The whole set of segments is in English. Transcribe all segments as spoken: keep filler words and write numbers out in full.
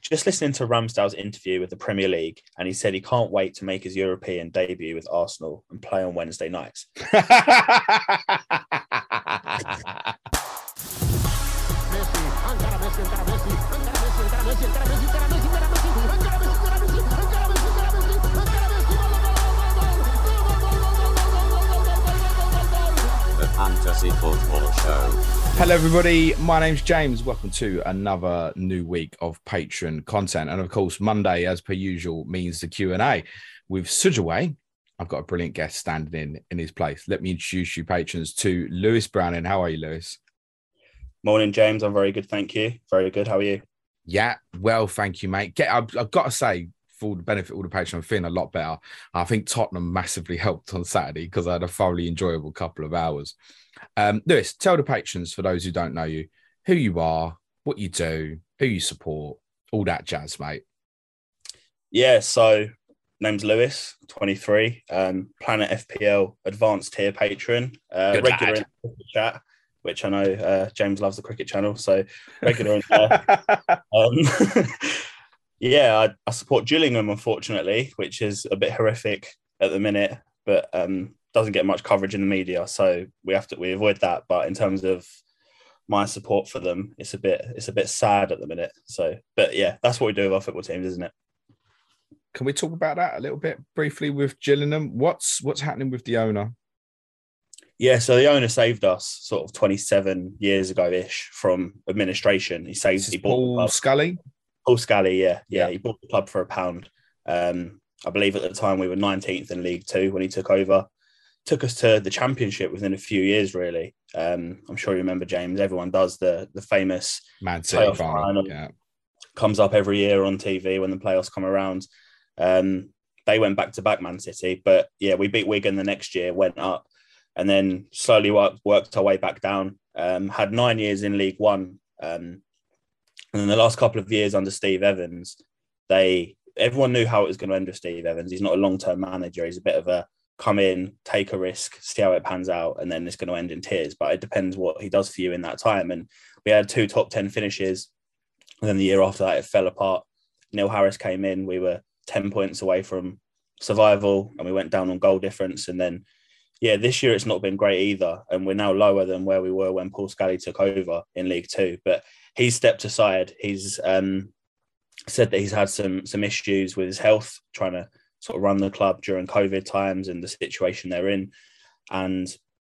just listening to Ramsdale's interview with the Premier League, and he said he can't wait to make his European debut with Arsenal and play on Wednesday nights. Fantasy Football Show. Hello, everybody. My name's James. Welcome to another new week of Patreon content. And of course, Monday, as per usual, means the Q and A. With Sujaway, I've got a brilliant guest standing in in his place. Let me introduce you, patrons, to Lewis Browning. How are you, Lewis? Morning, James. I'm very good, thank you. Very good. How are you? Yeah, well, thank you, mate. Get, I've, I've got to say, for the benefit of all the patrons, I'm feeling a lot better. I think Tottenham massively helped on Saturday because I had a thoroughly enjoyable couple of hours. Um, Lewis, tell the patrons, for those who don't know you, who you are, what you do, who you support, all that jazz, mate. Yeah, so name's Lewis, twenty-three, um, Planet F P L advanced tier patron, uh, regular lad. In the chat, which I know uh, James loves the cricket channel, so regular in there. um, yeah, I, I support Gillingham, unfortunately, which is a bit horrific at the minute, but um, doesn't get much coverage in the media, so we have to we avoid that. But in terms of my support for them, it's a bit it's a bit sad at the minute. So, but yeah, that's what we do with our football teams, isn't it? Can we talk about that a little bit briefly with Gillingham? What's what's happening with the owner? Yeah, so the owner saved us sort of twenty-seven years ago-ish from administration. He saved he bought Paul Scully. Paul Scally, yeah, yeah, yeah. He bought the club for a pound. Um, I believe at the time we were nineteenth in League Two when he took over. Took us to the Championship within a few years, really. Um, I'm sure you remember, James. Everyone does the the famous Man City final. Yeah, comes up every year on T V when the playoffs come around. Um, they went back to back, Man City, but yeah, we beat Wigan the next year, went up, and then slowly worked, worked our way back down. Um, had nine years in League One. Um, And in the last couple of years under Steve Evans, they everyone knew how it was going to end with Steve Evans. He's not a long-term manager. He's a bit of a come in, take a risk, see how it pans out, and then it's going to end in tears. But it depends what he does for you in that time. And we had two top ten finishes. And then the year after that, it fell apart. Neil Harris came in. We were ten points away from survival, and we went down on goal difference. And then, yeah, this year it's not been great either. And we're now lower than where we were when Paul Scally took over in League Two. But he's stepped aside. He's um, said that he's had some some issues with his health, trying to sort of run the club during COVID times and the situation they're in. And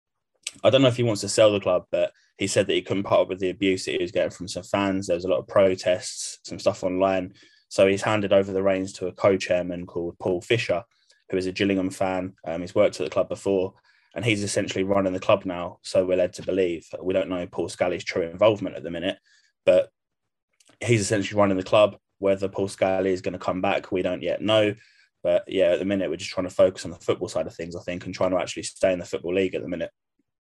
I don't know if he wants to sell the club, but he said that he couldn't put up with the abuse that he was getting from some fans. There was a lot of protests, some stuff online. So he's handed over the reins to a co-chairman called Paul Fisher, who is a Gillingham fan. Um, he's worked at the club before, and he's essentially running the club now. So we're led to believe. We don't know Paul Scally's true involvement at the minute, but he's essentially running the club. Whether Paul Scally is going to come back, we don't yet know. But yeah, at the minute, we're just trying to focus on the football side of things, I think, and trying to actually stay in the Football League at the minute.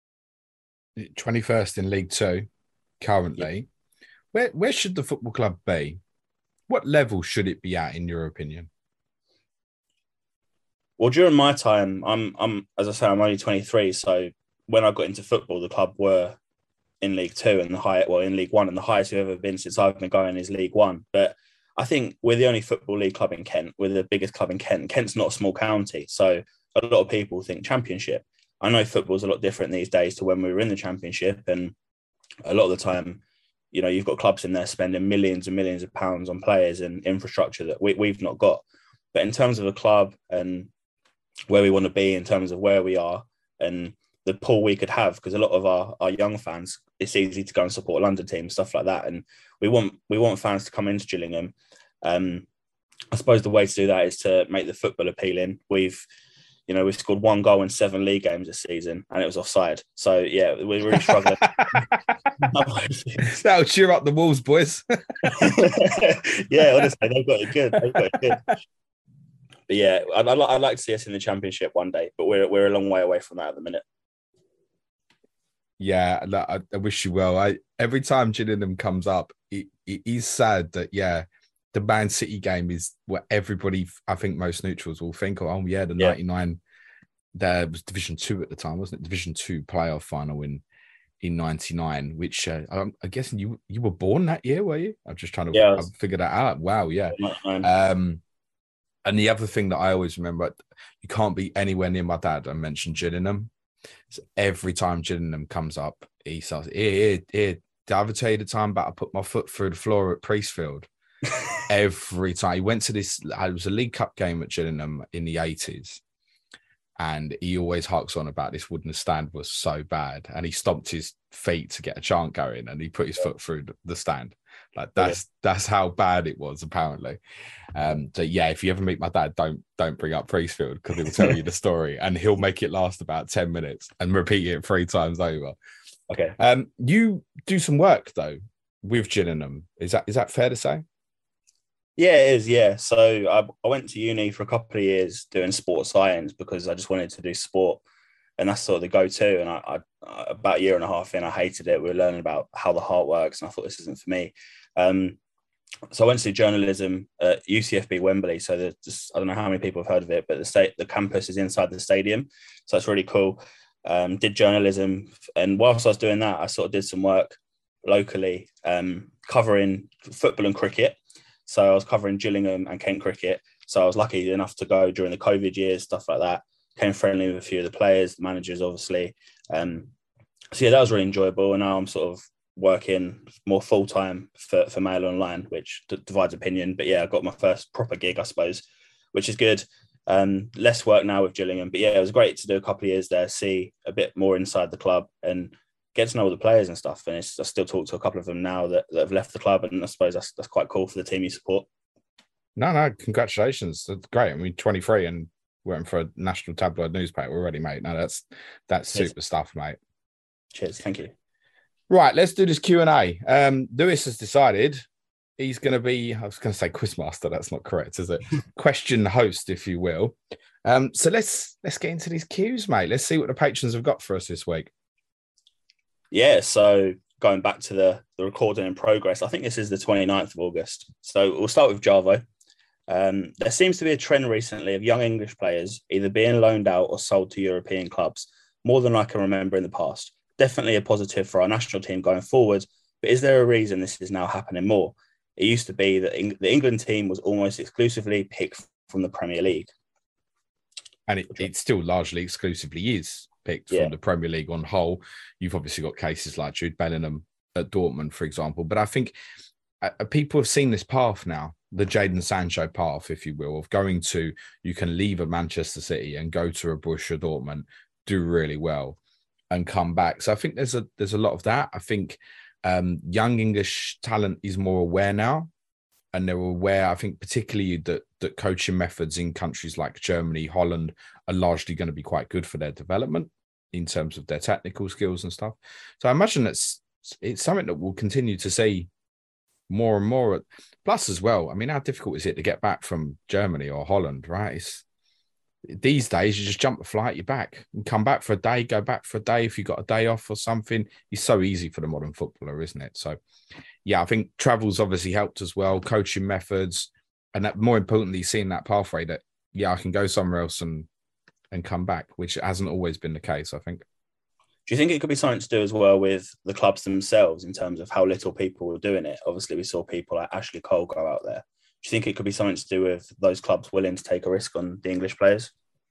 twenty-first in League Two currently. Yeah. Where where should the football club be? What level should it be at, in your opinion? Well, during my time, I'm, I'm as I say, I'm only twenty-three. So when I got into football, the club were in League Two and the high, well, in League One, and the highest we've ever been since I've been going is League One. But I think we're the only football league club in Kent. We're the biggest club in Kent. Kent's not a small county, so a lot of people think Championship. I know football's a lot different these days to when we were in the Championship, and a lot of the time, you know, you've got clubs in there spending millions and millions of pounds on players and infrastructure that we, we've not got. But in terms of a club and where we want to be in terms of where we are and the pull we could have, because a lot of our, our young fans, it's easy to go and support a London team, stuff like that. And we want we want fans to come into Gillingham. Um, I suppose the way to do that is to make the football appealing. We've, you know, we've scored one goal in seven league games this season, and it was offside. So yeah, we're really struggling. That'll cheer up the Wolves, boys. Yeah, honestly, they've got it good. They've got it good. But yeah, I'd, I'd, I'd like to see us in the Championship one day, but we're we're a long way away from that at the minute. Yeah, I, I wish you well. I every time Gillingham comes up, it, it is sad that yeah, the Man City game is what everybody, I think most neutrals will think of. Oh yeah, the yeah. ninety-nine, there was Division Two at the time, wasn't it? Division Two playoff final in in ninety-nine, which uh, I'm, I'm guessing you you were born that year, were you? I'm just trying to Yeah, I was, figure that out. Wow, yeah. ninety-nine. Um, and the other thing that I always remember, you can't be anywhere near my dad. I mentioned Gillingham. So every time Gillingham comes up, he says, here, here, here, did I ever tell you the time about I put my foot through the floor at Priestfield? Every time. He went to this, it was a League Cup game at Gillingham in the eighties. And he always harks on about this wooden stand was so bad. And he stomped his feet to get a chant going and he put his foot through the stand. Like that's that's how bad it was, apparently. Um, so yeah, if you ever meet my dad, don't don't bring up Priestfield because he'll tell you the story and he'll make it last about ten minutes and repeat it three times over. Okay. Um, you do some work though with Gillingham. Is that is that fair to say? Yeah, it is. Yeah. So I, I went to uni for a couple of years doing sports science because I just wanted to do sport. And that's sort of the go-to. And I, I about a year and a half in, I hated it. We were learning about how the heart works. And I thought, this isn't for me. Um, so I went to do journalism at U C F B Wembley. So there's just, I don't know how many people have heard of it, but the state, the campus is inside the stadium. So that's really cool. Um, did journalism. And whilst I was doing that, I sort of did some work locally, um, covering football and cricket. So I was covering Gillingham and Kent cricket. So I was lucky enough to go during the COVID years, stuff like that. Came friendly with a few of the players, the managers, obviously. Um, so yeah, that was really enjoyable. And now I'm sort of working more full time for, for Mail Online, which d- divides opinion. But yeah, I got my first proper gig, I suppose, which is good. Um, less work now with Gillingham. But yeah, it was great to do a couple of years there, see a bit more inside the club and get to know all the players and stuff. And it's, I still talk to a couple of them now that, that have left the club. And I suppose that's, that's quite cool for the team you support. No, no, congratulations. That's great. I mean, twenty-three and working for a national tabloid newspaper already, mate. No, that's that's super Cheers. Stuff, mate. Cheers. Thank you. Right, let's do this Q and A. Um, Lewis has decided he's going to be, I was going to say quizmaster. That's not correct, is it? Question host, if you will. Um, so let's let's get into these Qs, mate. Let's see what the patrons have got for us this week. Yeah, so going back to the, the recording in progress, I think this is the twenty-ninth of August. So we'll start with Javo. Um, there seems to be a trend recently of young English players either being loaned out or sold to European clubs, more than I can remember in the past. Definitely a positive for our national team going forward, but is there a reason this is now happening more? It used to be that Eng- the England team was almost exclusively picked from the Premier League. And it, it still largely exclusively is picked Yeah. from the Premier League on whole. You've obviously got cases like Jude Bellingham at Dortmund, for example. But I think uh, people have seen this path now, the Jadon Sancho path, if you will, of going to, you can leave a Manchester City and go to a Borussia Dortmund, do really well and come back. So I think there's a there's a lot of that. I think um, young English talent is more aware now. And they're aware, I think, particularly that that coaching methods in countries like Germany, Holland are largely going to be quite good for their development in terms of their technical skills and stuff. So I imagine it's it's something that we'll continue to see more and more. Plus, as well, I mean, how difficult is it to get back from Germany or Holland, right? It's, these days, you just jump a flight, you're back, and come back for a day, go back for a day if you've got a day off or something. It's so easy for the modern footballer, isn't it? So, yeah, I think travel's obviously helped as well, coaching methods, and that more importantly, seeing that pathway that, yeah, I can go somewhere else and and come back, which hasn't always been the case, I think. Do you think it could be something to do as well with the clubs themselves in terms of how little people were doing it? Obviously, we saw people like Ashley Cole go out there. Do you think it could be something to do with those clubs willing to take a risk on the English players?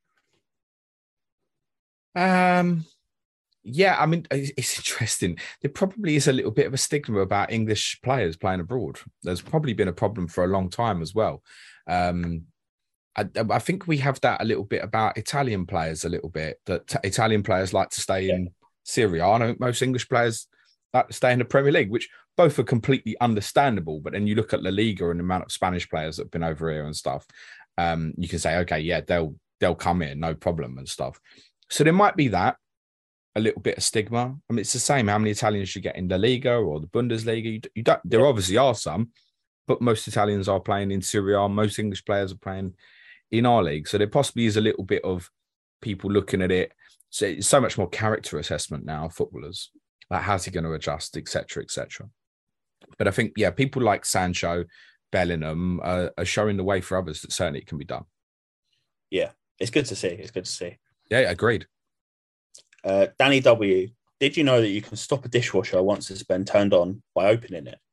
Um, yeah, I mean, it's interesting. There probably is a little bit of a stigma about English players playing abroad. There's probably been a problem for a long time as well. Um, I, I think we have that a little bit about Italian players, a little bit, that t- Italian players like to stay yeah. in Serie A. I know most English players like to stay in the Premier League, which both are completely understandable. But then you look at La Liga and the amount of Spanish players that have been over here and stuff. Um, you can say, okay, yeah, they'll they'll come in, no problem and stuff. So there might be that, a little bit of stigma. I mean, it's the same. How many Italians you get in La Liga or the Bundesliga? You, you don't. There obviously are some, but most Italians are playing in Serie A. Most English players are playing in our league. So there possibly is a little bit of people looking at it. So it's so much more character assessment now, footballers. Like, how's he going to adjust, et cetera, et cetera. But I think, yeah, people like Sancho, Bellingham uh, are showing the way for others that certainly it can be done. Yeah, it's good to see. It's good to see. Yeah, agreed. Uh, Danny W. did you know that you can stop a dishwasher once it's been turned on by opening it?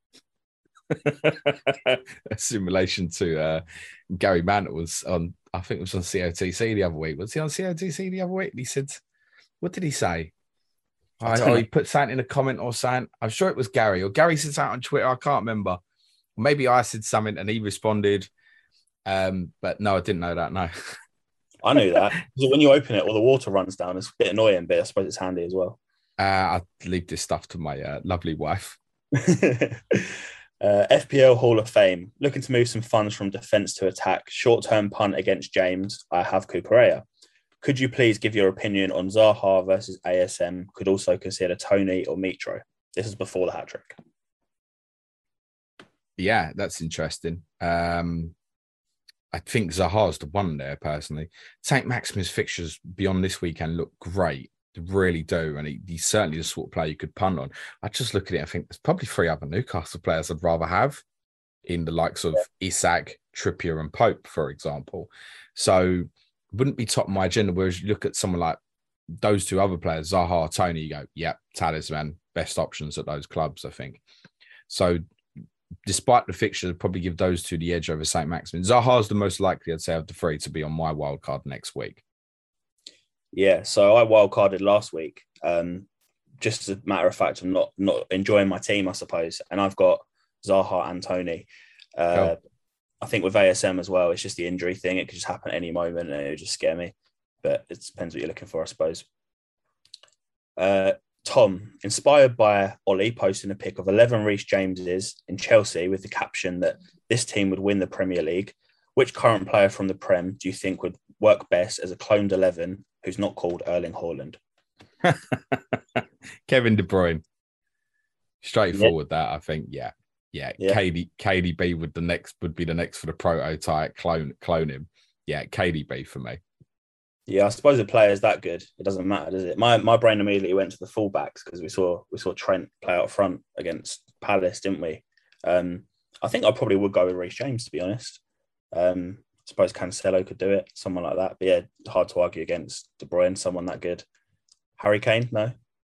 That's in relation to uh, Gary Mantle was on, I think it was on C O T C the other week. Was he on C O T C the other week? And he said, what did he say? I, oh, he put something in a comment or something. I'm sure it was Gary, or Gary said something on Twitter. I can't remember. Maybe I said something and he responded. Um, but no, I didn't know that. No. I knew that. Because when you open it, all the water runs down. It's a bit annoying, but I suppose it's handy as well. Uh, I leave this stuff to my uh, lovely wife. uh, F P L Hall of Fame. Looking to move some funds from defence to attack. Short-term punt against James. I have Cucurella. Could you please give your opinion on Zaha versus A S M? Could also consider Tony or Mitro. This is before the hat-trick. Yeah, that's interesting. Um, I think Zaha's the one there, personally. Saint Maximin's fixtures beyond this weekend look great. They really do. And he, he's certainly the sort of player you could punt on. I just look at it and think there's probably three other Newcastle players I'd rather have in the likes of yeah. Isak, Trippier and Pope, for example. So wouldn't be top of my agenda. Whereas you look at someone like those two other players, Zaha, Tony, you go, yep, talisman, best options at those clubs, I think. So despite the fixture, I'd probably give those two the edge over Saint Maximin. Zaha's the most likely, I'd say, of the three to be on my wild card next week. Yeah, so I wild carded last week. Um, just as a matter of fact, I'm not not enjoying my team, I suppose. And I've got Zaha and Tony. Uh, cool. I think with A S M as well, it's just the injury thing. It could just happen at any moment and it would just scare me. But it depends what you're looking for, I suppose. Uh, Tom, inspired by Ollie posting a pic of eleven Reece Jameses in Chelsea with the caption that this team would win the Premier League, which current player from the Prem do you think would work best as a cloned eleven who's not called Erling Haaland? Kevin De Bruyne. Straightforward yeah. that, I think. Yeah. Yeah. yeah. K D, K D B would the next would be the next for the prototype, clone clone him. Yeah, K D B for me. Yeah, I suppose the player is that good. It doesn't matter, does it? My my brain immediately went to the fullbacks because we saw we saw Trent play out front against Palace, didn't we? Um, I think I probably would go with Reece James, to be honest. Um, I suppose Cancelo could do it, someone like that. But yeah, hard to argue against De Bruyne, someone that good. Harry Kane, no?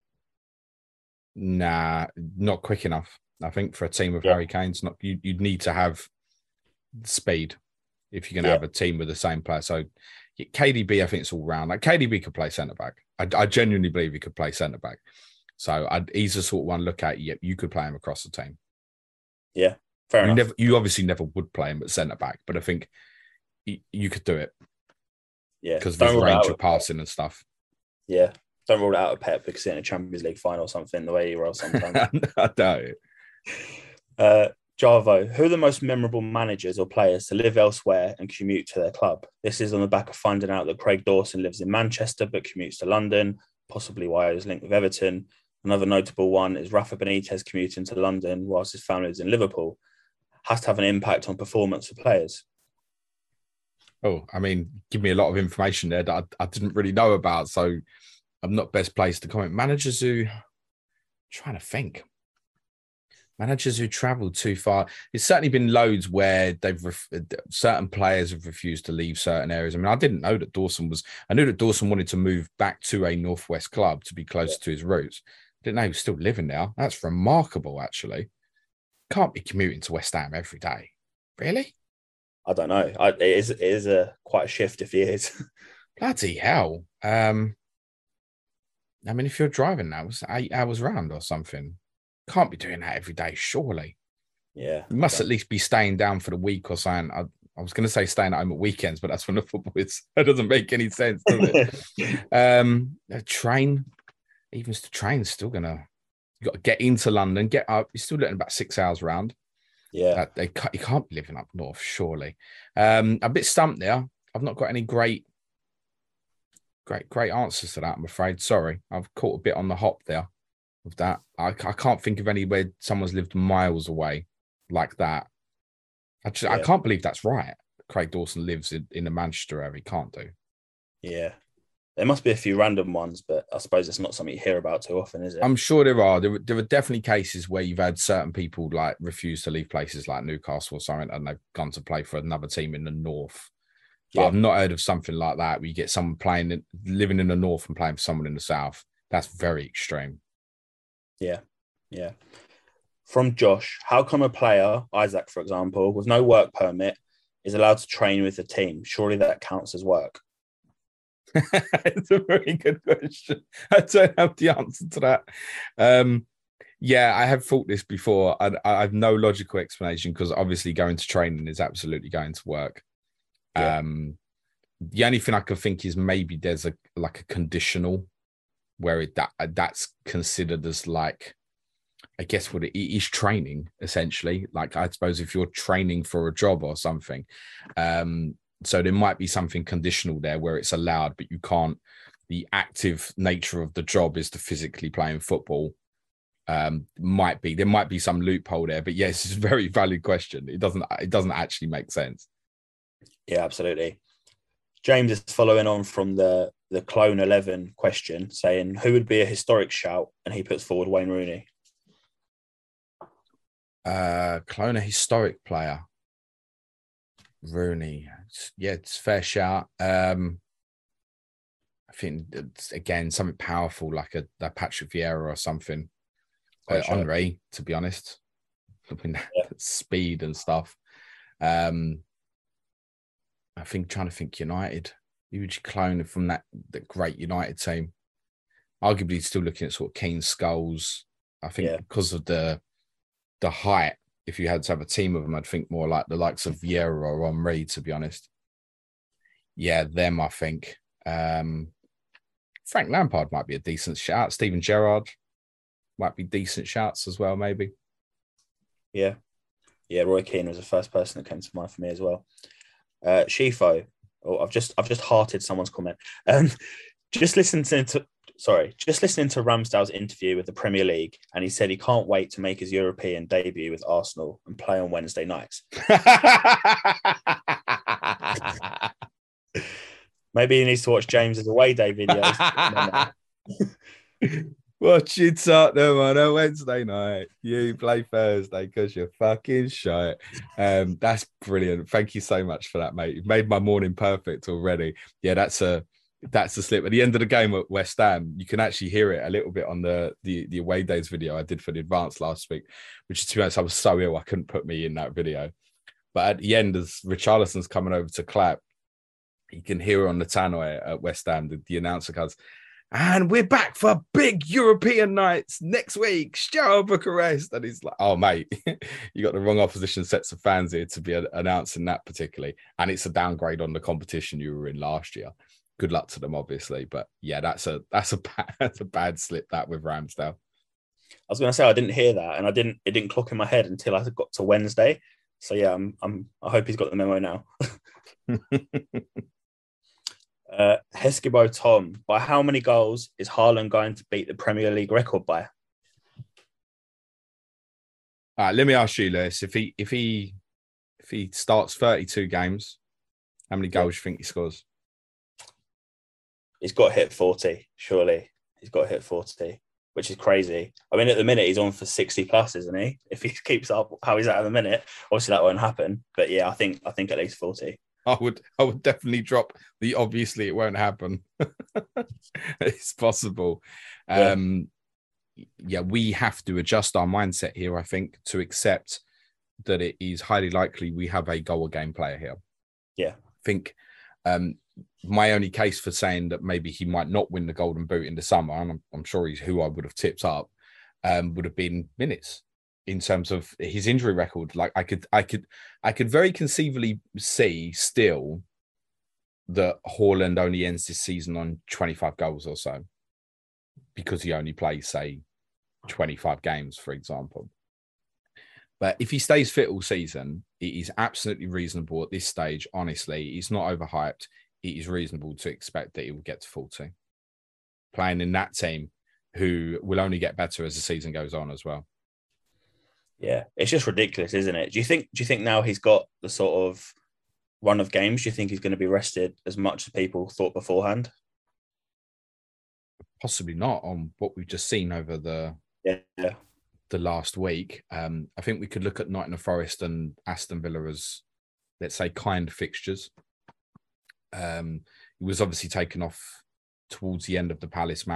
Nah, not quick enough. I think for a team of yeah. Harry Kane's, not you, you'd need to have speed if you're going to yeah. have a team with the same player. So K D B, I think it's all round. Like K D B could play centre back. I, I genuinely believe he could play centre back. So I'd, he's the sort of one look at. Yep, you could play him across the team. Yeah, fair you enough. Never, you obviously never would play him at centre back, but I think you, you could do it. Yeah, because of his range of passing and stuff. Yeah, don't rule it out of Pep because in a Champions League final or something. The way he rolls sometimes. I doubt it. Uh, Javo, who are the most memorable managers or players to live elsewhere and commute to their club? This is on the back of finding out that Craig Dawson lives in Manchester but commutes to London, possibly why he was linked with Everton. Another notable one is Rafa Benitez commuting to London whilst his family is in Liverpool. Has to have an impact on performance for players. Oh, I mean, give me a lot of information there that I, I didn't really know about, so I'm not best placed to comment. Managers who... I'm trying to think. Managers who travelled too far. It's certainly been loads where they've ref- certain players have refused to leave certain areas. I mean, I didn't know that Dawson was. I knew that Dawson wanted to move back to a northwest club to be closer yeah. to his roots. I didn't know he was still living there. That's remarkable, actually. Can't be commuting to West Ham every day, really. I don't know. I, it is it is a quite a shift if he is. Bloody hell! Um, I mean, if you're driving now, it's eight hours round or something. Can't be doing that every day, surely. Yeah. You must at least be staying down for the week or something. I, I was going to say staying at home at weekends, but that's when the football is. That doesn't make any sense, does it? um, a train, even the train's still going to, you got to get into London, get up. You're still looking about six hours round. Yeah. That, they you can't be living up north, surely. Um, a bit stumped there. I've not got any great, great, great answers to that, I'm afraid. Sorry. I've caught a bit on the hop there. Of that, I, I can't think of anywhere someone's lived miles away like that. I just, yeah. I can't believe that's right. Craig Dawson lives in, in the Manchester area. He can't do. Yeah, there must be a few random ones, but I suppose it's not something you hear about too often, is it? I'm sure there are. There, there are definitely cases where you've had certain people like refuse to leave places like Newcastle or something, and they've gone to play for another team in the north. But yeah. I've not heard of something like that where you get someone playing, living in the north and playing for someone in the south. That's very extreme. Yeah, yeah. From Josh, how come a player, Isaac, for example, with no work permit, is allowed to train with the team? Surely that counts as work. It's a very good question. I don't have the answer to that. Um, yeah, I have thought this before. I, I have no logical explanation because obviously going to training is absolutely going to work. Yeah. Um, the only thing I can think is maybe there's a like a conditional where it that that's considered as like, I guess what it is training essentially. Like I suppose if you're training for a job or something, um, so there might be something conditional there where it's allowed, but you can't. The active nature of the job is to physically playing football. Um, might be there might be some loophole there, but yes, it's a very valid question. It doesn't it doesn't actually make sense. Yeah, absolutely. James is following on from the the Clone eleven question, saying who would be a historic shout, and he puts forward Wayne Rooney. Uh, clone a historic player. Rooney, yeah, it's a fair shout. Um, I think it's, again something powerful like a, a Patrick Vieira or something. Uh, Henry, to be honest, I mean, yeah. Speed and stuff. Um, I think trying to think United. Who would you clone from that, that great United team? Arguably, still looking at sort of Keane, Scholes. I think yeah. because of the the height, if you had to have a team of them, I'd think more like the likes of Vieira or Henry, to be honest. Yeah, them, I think. Um, Frank Lampard might be a decent shout. Steven Gerrard might be decent shouts as well, maybe. Yeah. Yeah, Roy Keane was the first person that came to mind for me as well. Uh, Shifo, oh, I've just I've just hearted someone's comment. Um, just listening to sorry, just listening to Ramsdale's interview with the Premier League, and he said he can't wait to make his European debut with Arsenal and play on Wednesday nights. Maybe he needs to watch James's away day videos. Watch it Tottenham on a Wednesday night. You play Thursday because you're fucking shite. Um, that's brilliant. Thank you so much for that, mate. You've made my morning perfect already. Yeah, that's a that's a slip. At the end of the game at West Ham, you can actually hear it a little bit on the the, the away days video I did for the advance last week, which to be honest, I was so ill I couldn't put me in that video. But at the end, as Richarlison's coming over to clap, you can hear on the tannoy at West Ham, the, the announcer goes, and we're back for big European nights next week, Steaua Bucharest. And he's like, oh, mate, you got the wrong opposition sets of fans here to be announcing that particularly. And it's a downgrade on the competition you were in last year. Good luck to them, obviously. But yeah, that's a that's a bad, that's a bad slip that with Ramsdale. I was going to say I didn't hear that, and I didn't it didn't clock in my head until I got to Wednesday. So yeah, I'm I'm I hope he's got the memo now. Uh, Heskebo Tom, by how many goals is Haaland going to beat the Premier League record by? All right, let me ask you, Lewis. If he if he if he starts thirty-two games, how many goals do you think he scores? He's got to hit forty, surely. He's got to hit forty, which is crazy. I mean, at the minute he's on for sixty plus, isn't he? If he keeps up how he's at at the minute, obviously that won't happen. But yeah, I think I think at least forty. I would I would definitely drop the obviously it won't happen. It's possible. Yeah. Um, yeah, we have to adjust our mindset here, I think, to accept that it is highly likely we have a goal a game player here. Yeah. I think um, my only case for saying that maybe he might not win the Golden Boot in the summer, and I'm, I'm sure he's who I would have tipped up, um, would have been minutes. In terms of his injury record, like I could, I could, I could very conceivably see still that Haaland only ends this season on twenty-five goals or so because he only plays, say, twenty-five games, for example. But if he stays fit all season, it is absolutely reasonable at this stage. Honestly, it's not overhyped. It is reasonable to expect that he will get to forty, playing in that team, who will only get better as the season goes on as well. Yeah, it's just ridiculous, isn't it? Do you think? Do you think now he's got the sort of run of games? Do you think he's going to be rested as much as people thought beforehand? Possibly not on what we've just seen over the yeah, yeah. the last week. Um, I think we could look at Nottingham Forest and Aston Villa as, let's say, kind fixtures. Um, he was obviously taken off towards the end of the Palace match.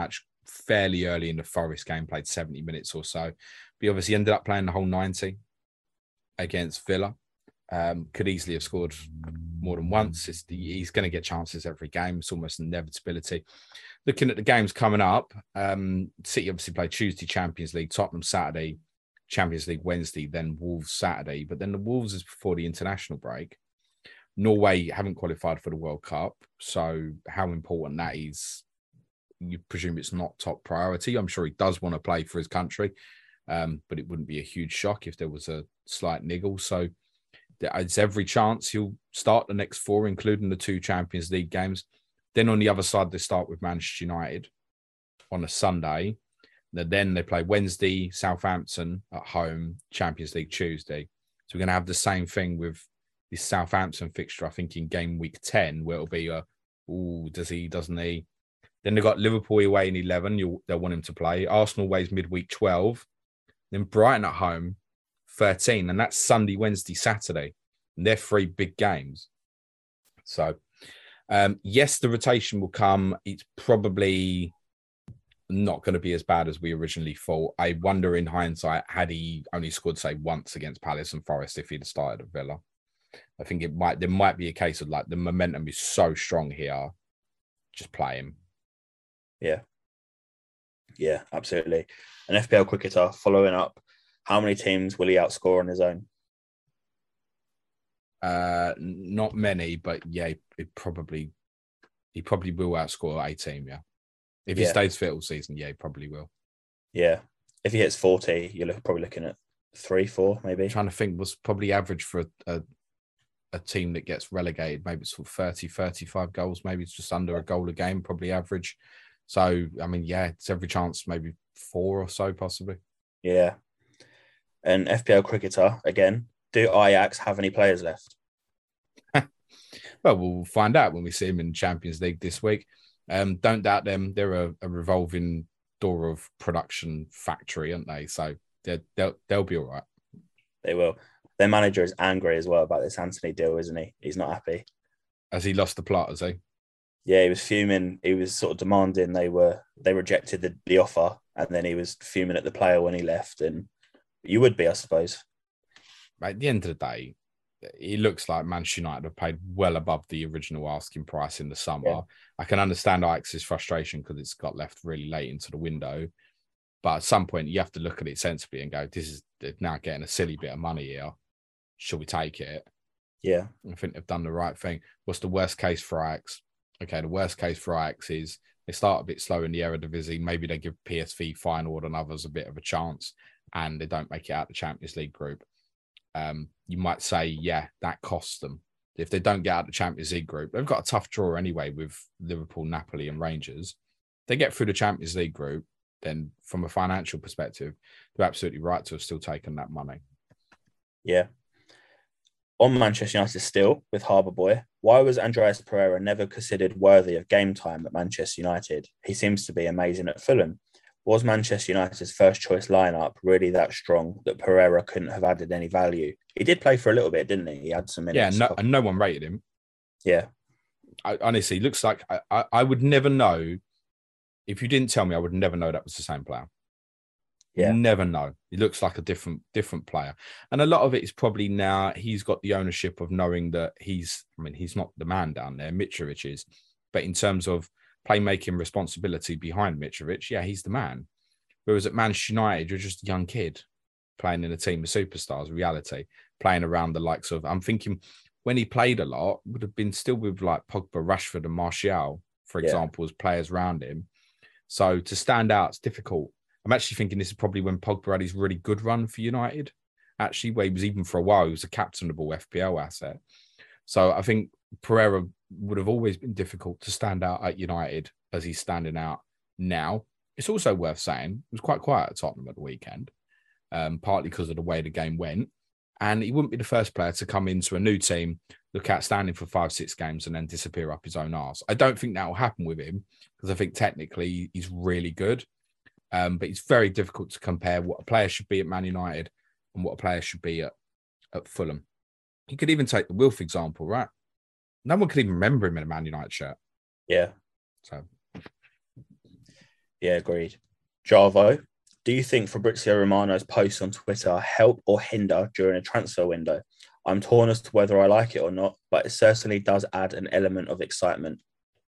fairly early in the Forest game, played seventy minutes or so. But he obviously ended up playing the whole ninety against Villa. Um, could easily have scored more than once. It's the, he's going to get chances every game. It's almost an inevitability. Looking at the games coming up, um, City obviously play Tuesday Champions League, Tottenham Saturday, Champions League Wednesday, then Wolves Saturday. But then the Wolves is before the international break. Norway haven't qualified for the World Cup, so how important that is, you presume it's not top priority. I'm sure he does want to play for his country, um, but it wouldn't be a huge shock if there was a slight niggle. So it's every chance he'll start the next four, including the two Champions League games. Then on the other side, they start with Manchester United on a Sunday. Then they play Wednesday, Southampton at home, Champions League Tuesday. So we're going to have the same thing with this Southampton fixture, I think, in game week ten, where it'll be a, oh, does he, doesn't he? Then they've got Liverpool away in eleven. You'll, they'll want him to play. Arsenal away is midweek twelve. Then Brighton at home, thirteen. And that's Sunday, Wednesday, Saturday. And they're three big games. So, um, yes, the rotation will come. It's probably not going to be as bad as we originally thought. I wonder in hindsight, had he only scored, say, once against Palace and Forest, if he'd started at Villa. I think it might there might be a case of like the momentum is so strong here, just play him. Yeah. Yeah, absolutely. An F P L cricketer following up. How many teams will he outscore on his own? Uh, not many, but yeah, it probably he probably will outscore a team. Yeah, if he yeah. stays fit all season, yeah, he probably will. Yeah, if he hits forty, you're look, probably looking at three, four, maybe. I'm trying to think, was probably average for a, a a team that gets relegated. Maybe it's for thirty, thirty-five goals. Maybe it's just under a goal a game, probably average. So, I mean, yeah, it's every chance, maybe four or so, possibly. Yeah. An F P L cricketer, again, do Ajax have any players left? Well, we'll find out when we see him in Champions League this week. Um, don't doubt them. They're a, a revolving door of production factory, aren't they? So they'll, they'll be all right. They will. Their manager is angry as well about this Anthony deal, isn't he? He's not happy. Has he lost the plot, has he? Yeah, he was fuming. He was sort of demanding they were they rejected the, the offer, and then he was fuming at the player when he left. And you would be, I suppose. At the end of the day, it looks like Manchester United have paid well above the original asking price in the summer. Yeah. I can understand Ajax's frustration because it's got left really late into the window. But at some point, you have to look at it sensibly and go, this is now getting a silly bit of money here. Should we take it? Yeah. I think they've done the right thing. What's the worst case for Ajax? Okay, the worst case for Ajax is they start a bit slow in the Eredivisie. Maybe they give P S V, Feyenoord and others a bit of a chance and they don't make it out the Champions League group. Um, you might say, yeah, that costs them. If they don't get out the Champions League group, they've got a tough draw anyway with Liverpool, Napoli and Rangers. If they get through the Champions League group, then from a financial perspective, they're absolutely right to have still taken that money. Yeah. On Manchester United still, with Harbour Boy, why was Andreas Pereira never considered worthy of game time at Manchester United? He seems to be amazing at Fulham. Was Manchester United's first choice lineup really that strong that Pereira couldn't have added any value? He did play for a little bit, didn't he? He had some minutes. Yeah, no, and no one rated him. Yeah. I, honestly, looks like I, I, I would never know. If you didn't tell me, I would never know that was the same player. Yeah. You never know. He looks like a different different player. And a lot of it is probably now he's got the ownership of knowing that he's, I mean, he's not the man down there, Mitrovic is. But in terms of playmaking responsibility behind Mitrovic, yeah, he's the man. Whereas at Manchester United, you're just a young kid playing in a team of superstars, reality, playing around the likes of, I'm thinking when he played a lot, would have been still with like Pogba, Rashford and Martial, for Yeah. example, as players around him. So to stand out, it's difficult. I'm actually thinking this is probably when Pogba had his really good run for United, actually, where he was even for a while, he was a captainable F P L asset. So I think Pereira would have always been difficult to stand out at United as he's standing out now. It's also worth saying, it was quite quiet at Tottenham at the weekend, um, partly because of the way the game went. And he wouldn't be the first player to come into a new team, look outstanding for five, six games and then disappear up his own arse. I don't think that will happen with him because I think technically he's really good. Um, but it's very difficult to compare what a player should be at Man United and what a player should be at, at Fulham. You could even take the Wilf example, right? No one could even remember him in a Man United shirt. Yeah. So, Yeah, Yeah, agreed. Javo, do you think Fabrizio Romano's posts on Twitter help or hinder during a transfer window? I'm torn as to whether I like it or not, but it certainly does add an element of excitement.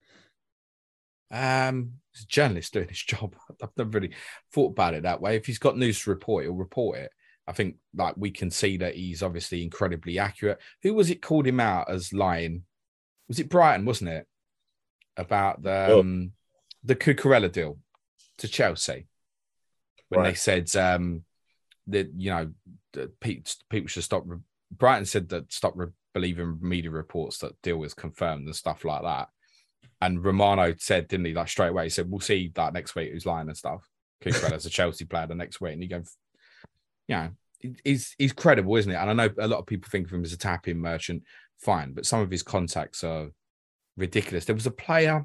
Um, he's a journalist doing his job. I've never really thought about it that way. If he's got news to report, he'll report it. I think like we can see that he's obviously incredibly accurate. Who was it called him out as lying? Was it Brighton, wasn't it? About the um, the Cucurella deal to Chelsea. When right. they said um, that, you know, that people should stop. Brighton said that stop believing media reports that deal is confirmed and stuff like that. And Romano said, didn't he, like straight away, he said, we'll see that next week who's lying and stuff. Cucurella's a Chelsea player the next week. And you go, you know, he's, he's credible, isn't it? And I know a lot of people think of him as a tap-in merchant. Fine. But some of his contacts are ridiculous. There was a player,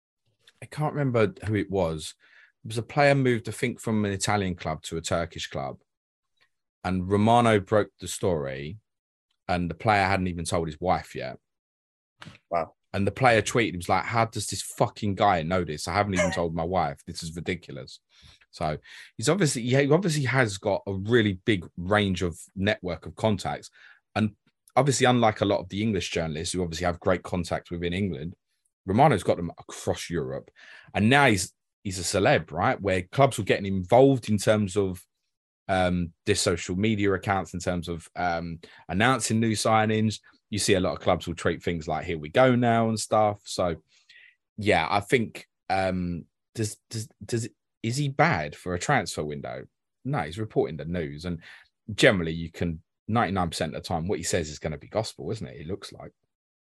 I can't remember who it was. It was a player moved, I think, from an Italian club to a Turkish club. And Romano broke the story. And the player hadn't even told his wife yet. Wow. And the player tweeted, he was like, how does this fucking guy know this? I haven't even told my wife. This is ridiculous. So he's obviously, he obviously has got a really big range of network of contacts. And obviously, unlike a lot of the English journalists who obviously have great contacts within England, Romano's got them across Europe. And now he's he's a celeb, right? Where clubs were getting involved in terms of um their social media accounts, in terms of um announcing new signings. You see a lot of clubs will treat things like here we go now and stuff. So yeah, I think um does does does is he bad for a transfer window? No, he's reporting the news, and generally you can ninety-nine percent of the time what he says is going to be gospel, isn't it? It looks like.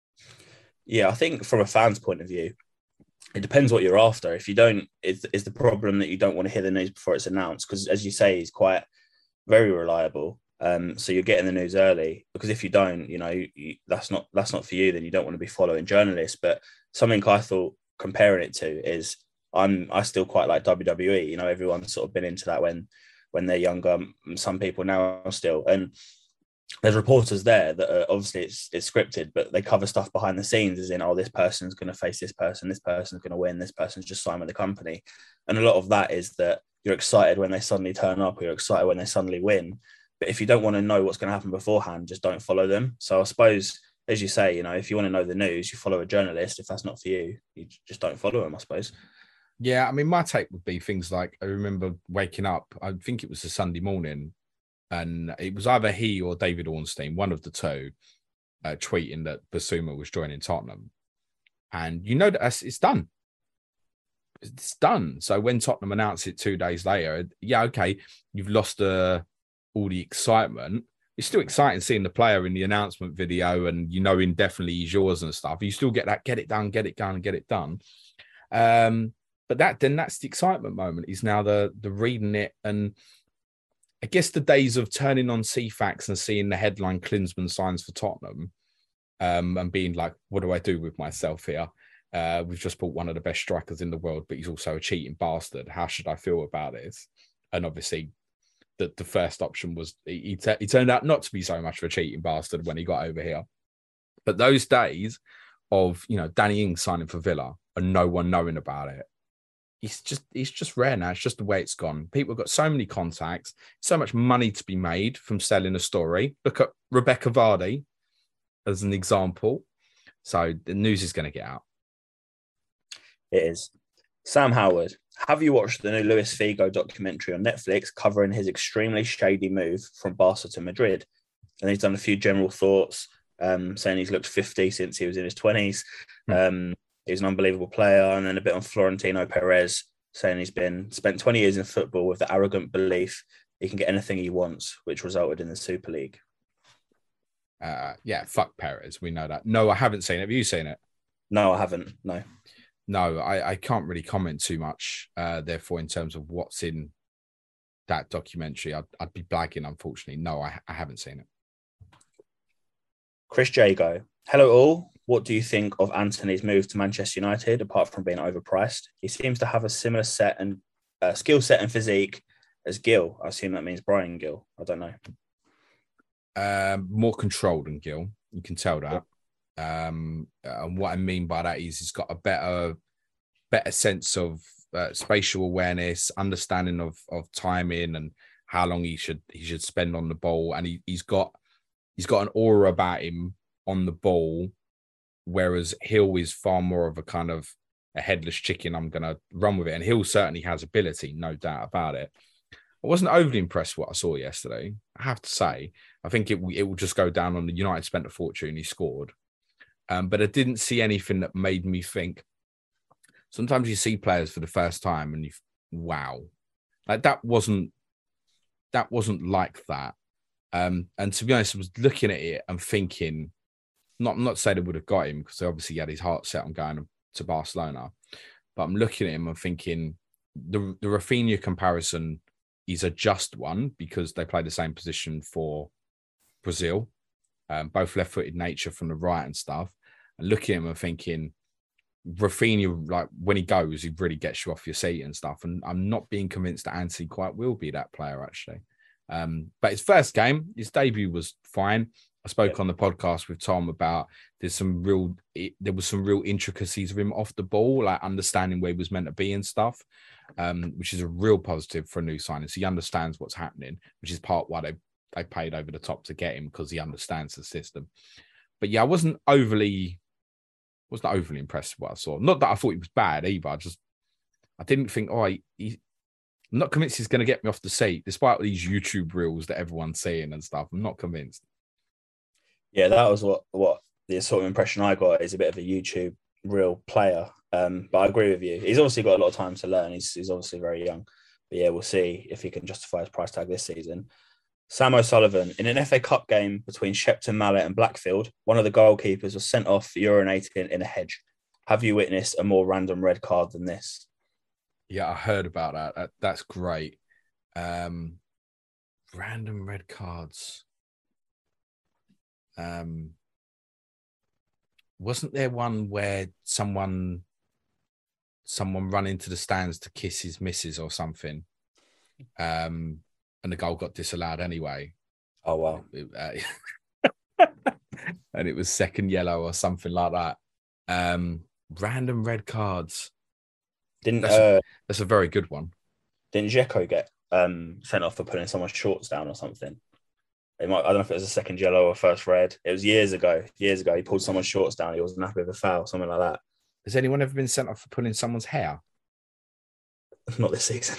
Yeah, I think from a fan's point of view, it depends what you're after. If you don't, is is the problem that you don't want to hear the news before it's announced? Because as you say, he's quite very reliable. Um, so you're getting the news early. Because if you don't, you know, you, that's not that's not for you. Then you don't want to be following journalists. But something I thought comparing it to is I'm I still quite like W W E. You know, everyone's sort of been into that when when they're younger. Some people now still, and there's reporters there that are, obviously it's it's scripted, but they cover stuff behind the scenes, as in, oh, this person's going to face this person, this person's going to win, this person's just signed with the company. And a lot of that is that you're excited when they suddenly turn up, or you're excited when they suddenly win. But if you don't want to know what's going to happen beforehand, just don't follow them. So I suppose, as you say, you know, if you want to know the news, you follow a journalist. If that's not for you, you just don't follow them, I suppose. Yeah, I mean, my take would be things like, I remember waking up, I think it was a Sunday morning, and it was either he or David Ornstein, one of the two, uh, tweeting that Basuma was joining Tottenham. And you know that it's done. It's done. So when Tottenham announced it two days later, yeah, okay, you've lost uh, all the excitement. It's still exciting seeing the player in the announcement video and you know him definitely he's yours and stuff. You still get that, get it done, get it done, get it done. Um, but that then that's the excitement moment. Is now the the reading it, and I guess the days of turning on C FAX and seeing the headline Klinsmann signs for Tottenham um, and being like, what do I do with myself here? Uh, we've just bought one of the best strikers in the world, but he's also a cheating bastard. How should I feel about this? And obviously the, the first option was he, he, t- he turned out not to be so much of a cheating bastard when he got over here. But those days of, you know, Danny Ings signing for Villa and no one knowing about it, It's just it's just rare now. It's just the way it's gone. People have got so many contacts, so much money to be made from selling a story. Look at Rebecca Vardy as an example. So the news is going to get out. It is. Sam Howard, have you watched the new Luis Figo documentary on Netflix covering his extremely shady move from Barca to Madrid? And he's done a few general thoughts, um, saying he's looked fifty since he was in his twenties. Hmm. Um, He's an unbelievable player. And then a bit on Florentino Perez, saying he's been spent twenty years in football with the arrogant belief he can get anything he wants, which resulted in the Super League. Uh, yeah, fuck Perez. We know that. No, I haven't seen it. Have you seen it? No, I haven't. No. No, I, I can't really comment too much, uh, therefore, in terms of what's in that documentary. I'd, I'd be blagging, unfortunately. No, I, I haven't seen it. Chris Jago. Hello, all. What do you think of Antony's move to Manchester United, apart from being overpriced? He seems to have a similar set and uh, skill set and physique as Gill. I assume that means Brian Gill. I don't know. Um, more controlled than Gill. You can tell that. Um, and what I mean by that is he's got a better, better sense of uh, spatial awareness, understanding of of timing and how long he should he should spend on the ball, and he, he's got he's got an aura about him on the ball, whereas Hill is far more of a kind of a headless chicken. I'm going to run with it, and Hill certainly has ability, no doubt about it. I wasn't overly impressed with what I saw yesterday, I have to say. I think it it will just go down on the United spent a fortune, he scored. Um, but I didn't see anything that made me think. Sometimes you see players for the first time and you, wow, like that wasn't, that wasn't like that. Um, and to be honest, I was looking at it and thinking, not, not saying they would have got him because obviously he had his heart set on going to Barcelona, but I'm looking at him and thinking the, the Rafinha comparison is a just one because they play the same position for Brazil, um, both left-footed nature from the right and stuff. And looking at him and thinking, Rafinha, like when he goes, he really gets you off your seat and stuff. And I'm not being convinced that Antony quite will be that player, actually. Um, but his first game, his debut was fine. I spoke yeah. on the podcast with Tom about there's some real, it, there was some real intricacies of him off the ball, like understanding where he was meant to be and stuff, um, which is a real positive for a new signing. So he understands what's happening, which is part why they they paid over the top to get him because he understands the system. But yeah, I wasn't overly. wasn't overly impressed with what I saw. Not that I thought he was bad either. I just, I didn't think, oh, he, he, I'm not convinced he's going to get me off the seat, despite these YouTube reels that everyone's seeing and stuff. I'm not convinced. Yeah, that was what, what the sort of impression I got is a bit of a YouTube reel player. Um, but I agree with you. He's obviously got a lot of time to learn. He's, he's obviously very young. But yeah, we'll see if he can justify his price tag this season. Sam O'Sullivan, in an F A Cup game between Shepton Mallet and Blackfield, one of the goalkeepers was sent off for urinating in a hedge. Have you witnessed a more random red card than this? Yeah, I heard about that. that that's great. Um, random red cards. Um, wasn't there one where someone someone ran into the stands to kiss his missus or something? Um. And the goal got disallowed anyway. Oh, wow. Uh, and it was second yellow or something like that. Um, random red cards. Didn't that's, uh, a, that's a very good one. Didn't Dzeko get um, sent off for putting someone's shorts down or something? It might, I don't know if it was a second yellow or first red. It was years ago. Years ago, he pulled someone's shorts down. He wasn't happy with a foul, something like that. Has anyone ever been sent off for pulling someone's hair? Not this season.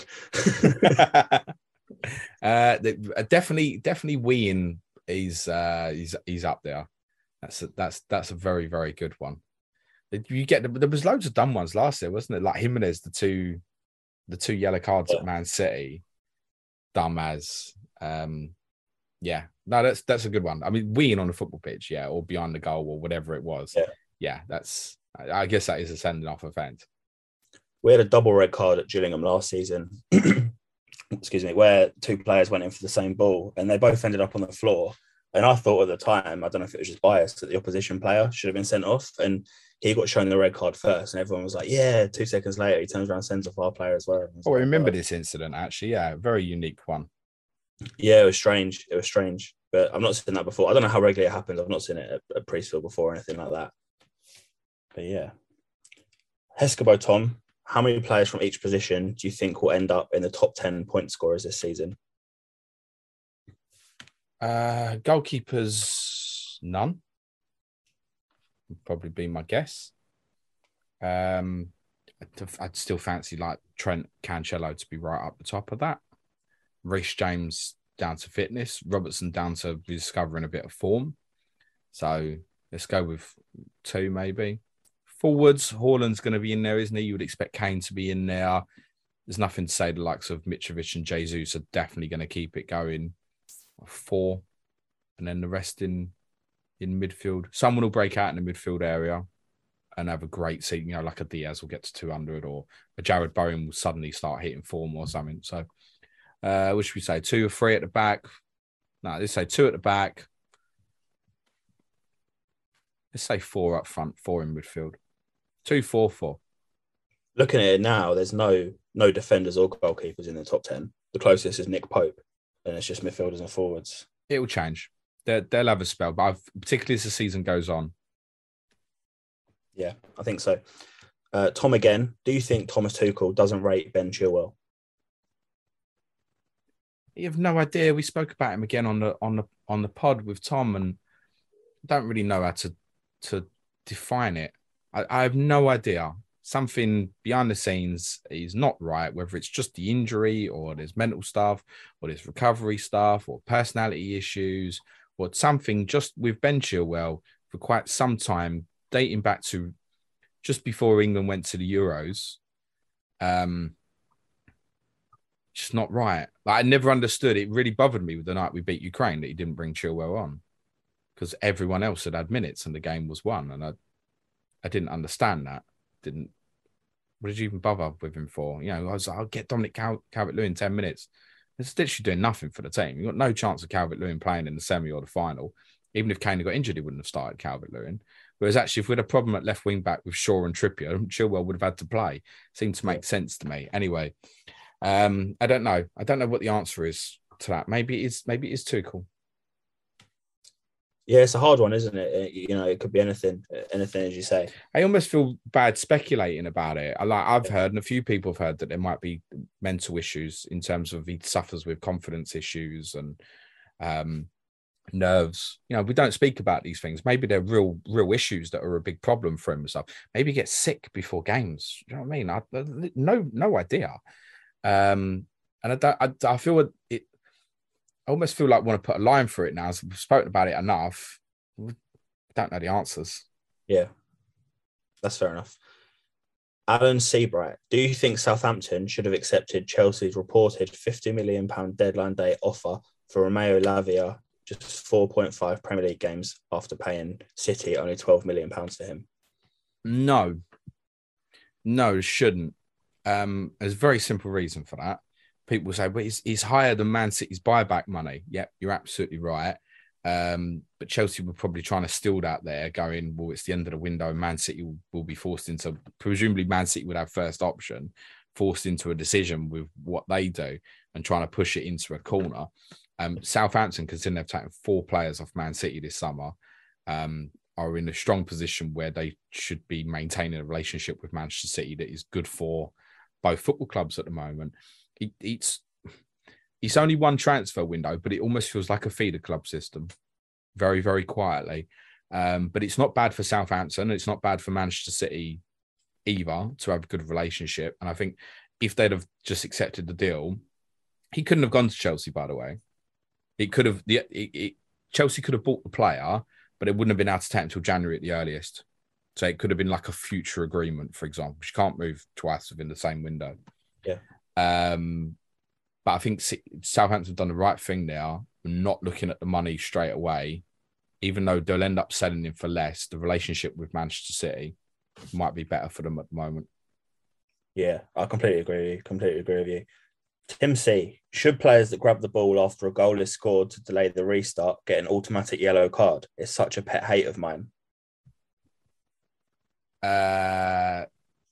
Uh, definitely, definitely. Weeing is uh, he's he's up there. That's a, that's that's a very very good one. You get there was loads of dumb ones last year, wasn't it? Like Jimenez, the two, the two yellow cards yeah. at Man City, dumb as. Um, yeah, no, that's that's a good one. I mean, weeing on the football pitch, yeah, or behind the goal or whatever it was. Yeah, yeah that's. I guess that is a sending off offence. We had a double red card at Gillingham last season. excuse me, where two players went in for the same ball and they both ended up on the floor. And I thought at the time, I don't know if it was just biased, that the opposition player should have been sent off. And he got shown the red card first. And everyone was like, yeah, two seconds later, he turns around and sends off our player as well. Oh, I remember this incident, actually. Yeah, very unique one. Yeah, it was strange. It was strange. But I've not seen that before. I don't know how regularly it happens. I've not seen it at, at Priestfield before or anything like that. But yeah. Heskabo Tom. How many players from each position do you think will end up in the top ten point scorers this season? Uh, goalkeepers, none. Would probably be my guess. Um, I'd, I'd still fancy like Trent Cancelo to be right up the top of that. Reece James down to fitness. Robertson down to discovering a bit of form. So let's go with two maybe. Forwards, Haaland's going to be in there, isn't he? You would expect Kane to be in there. There's nothing to say the likes of Mitrovic and Jesus are definitely going to keep it going. Four. And then the rest in, in midfield. Someone will break out in the midfield area and have a great season. You know, like a Diaz will get to two hundred or a Jared Bowen will suddenly start hitting form or something. So, uh, what should we say? Two or three at the back? No, let's say two at the back. Let's say four up front, four in midfield. Two, four, four. Looking at it now, there's no no defenders or goalkeepers in the top ten. The closest is Nick Pope, and it's just midfielders and forwards. It will change. They're, they'll have a spell, but I've, particularly as the season goes on. Yeah, I think so. Uh, Tom again. Do you think Thomas Tuchel doesn't rate Ben Chilwell? You have no idea. We spoke about him again on the on the on the pod with Tom, and don't really know how to to define it. I, I have no idea. Something behind the scenes is not right, whether it's just the injury or there's mental stuff or there's recovery stuff or personality issues or something just with Ben Chilwell for quite some time, dating back to just before England went to the Euros. Um, just not right. Like, I never understood. It really bothered me with the night we beat Ukraine that he didn't bring Chilwell on because everyone else had had minutes and the game was won. And I, I didn't understand that. Didn't. What did you even bother with him for? You know, I was like, I'll get Dominic Cal- Calvert-Lewin ten minutes. It's literally doing nothing for the team. You've got no chance of Calvert-Lewin playing in the semi or the final. Even if Kane had got injured, he wouldn't have started Calvert-Lewin. Whereas actually, if we had a problem at left wing back with Shaw and Trippier, Chilwell would have had to play. Seemed to make sense to me. Anyway, um, I don't know. I don't know what the answer is to that. Maybe it is. Maybe it is Tuchel. Yeah, it's a hard one, isn't it? You know, it could be anything, anything as you say. I almost feel bad speculating about it. I like I've heard, and a few people have heard that there might be mental issues in terms of he suffers with confidence issues and um, nerves. You know, we don't speak about these things. Maybe they're real, real issues that are a big problem for him and stuff. Maybe he gets sick before games. You know what I mean? I, no, no idea. Um, and I, don't, I, I feel it. I almost feel like I want to put a line for it now. As we've spoken about it enough. We don't know the answers. Yeah, that's fair enough. Alan Seabright, do you think Southampton should have accepted Chelsea's reported fifty million pounds deadline day offer for Romeo Lavia, just four point five Premier League games after paying City only twelve million pounds for him? No. No, shouldn't. Um, there's a very simple reason for that. People say, but he's, he's higher than Man City's buyback money. Yep, you're absolutely right. Um, but Chelsea were probably trying to steal that there, going, well, it's the end of the window and Man City will, will be forced into, presumably Man City would have first option, forced into a decision with what they do and trying to push it into a corner. Um, Southampton, considering they've taken four players off Man City this summer, um, are in a strong position where they should be maintaining a relationship with Manchester City that is good for both football clubs at the moment. It, it's it's only one transfer window, but it almost feels like a feeder club system, very, very quietly. Um, but it's not bad for Southampton. It's not bad for Manchester City either to have a good relationship. And I think if they'd have just accepted the deal, he couldn't have gone to Chelsea, by the way. It could have, the it, it, Chelsea could have bought the player, but it wouldn't have been able to take until January at the earliest. So it could have been like a future agreement, for example. She can't move twice within the same window. Yeah. Um, but I think Southampton have done the right thing there, not looking at the money straight away, even though they'll end up selling him for less. The relationship with Manchester City might be better for them at the moment. Yeah, I completely agree with you. Completely agree with you. Tim C, should players that grab the ball after a goal is scored to delay the restart get an automatic yellow card? It's such a pet hate of mine. Uh,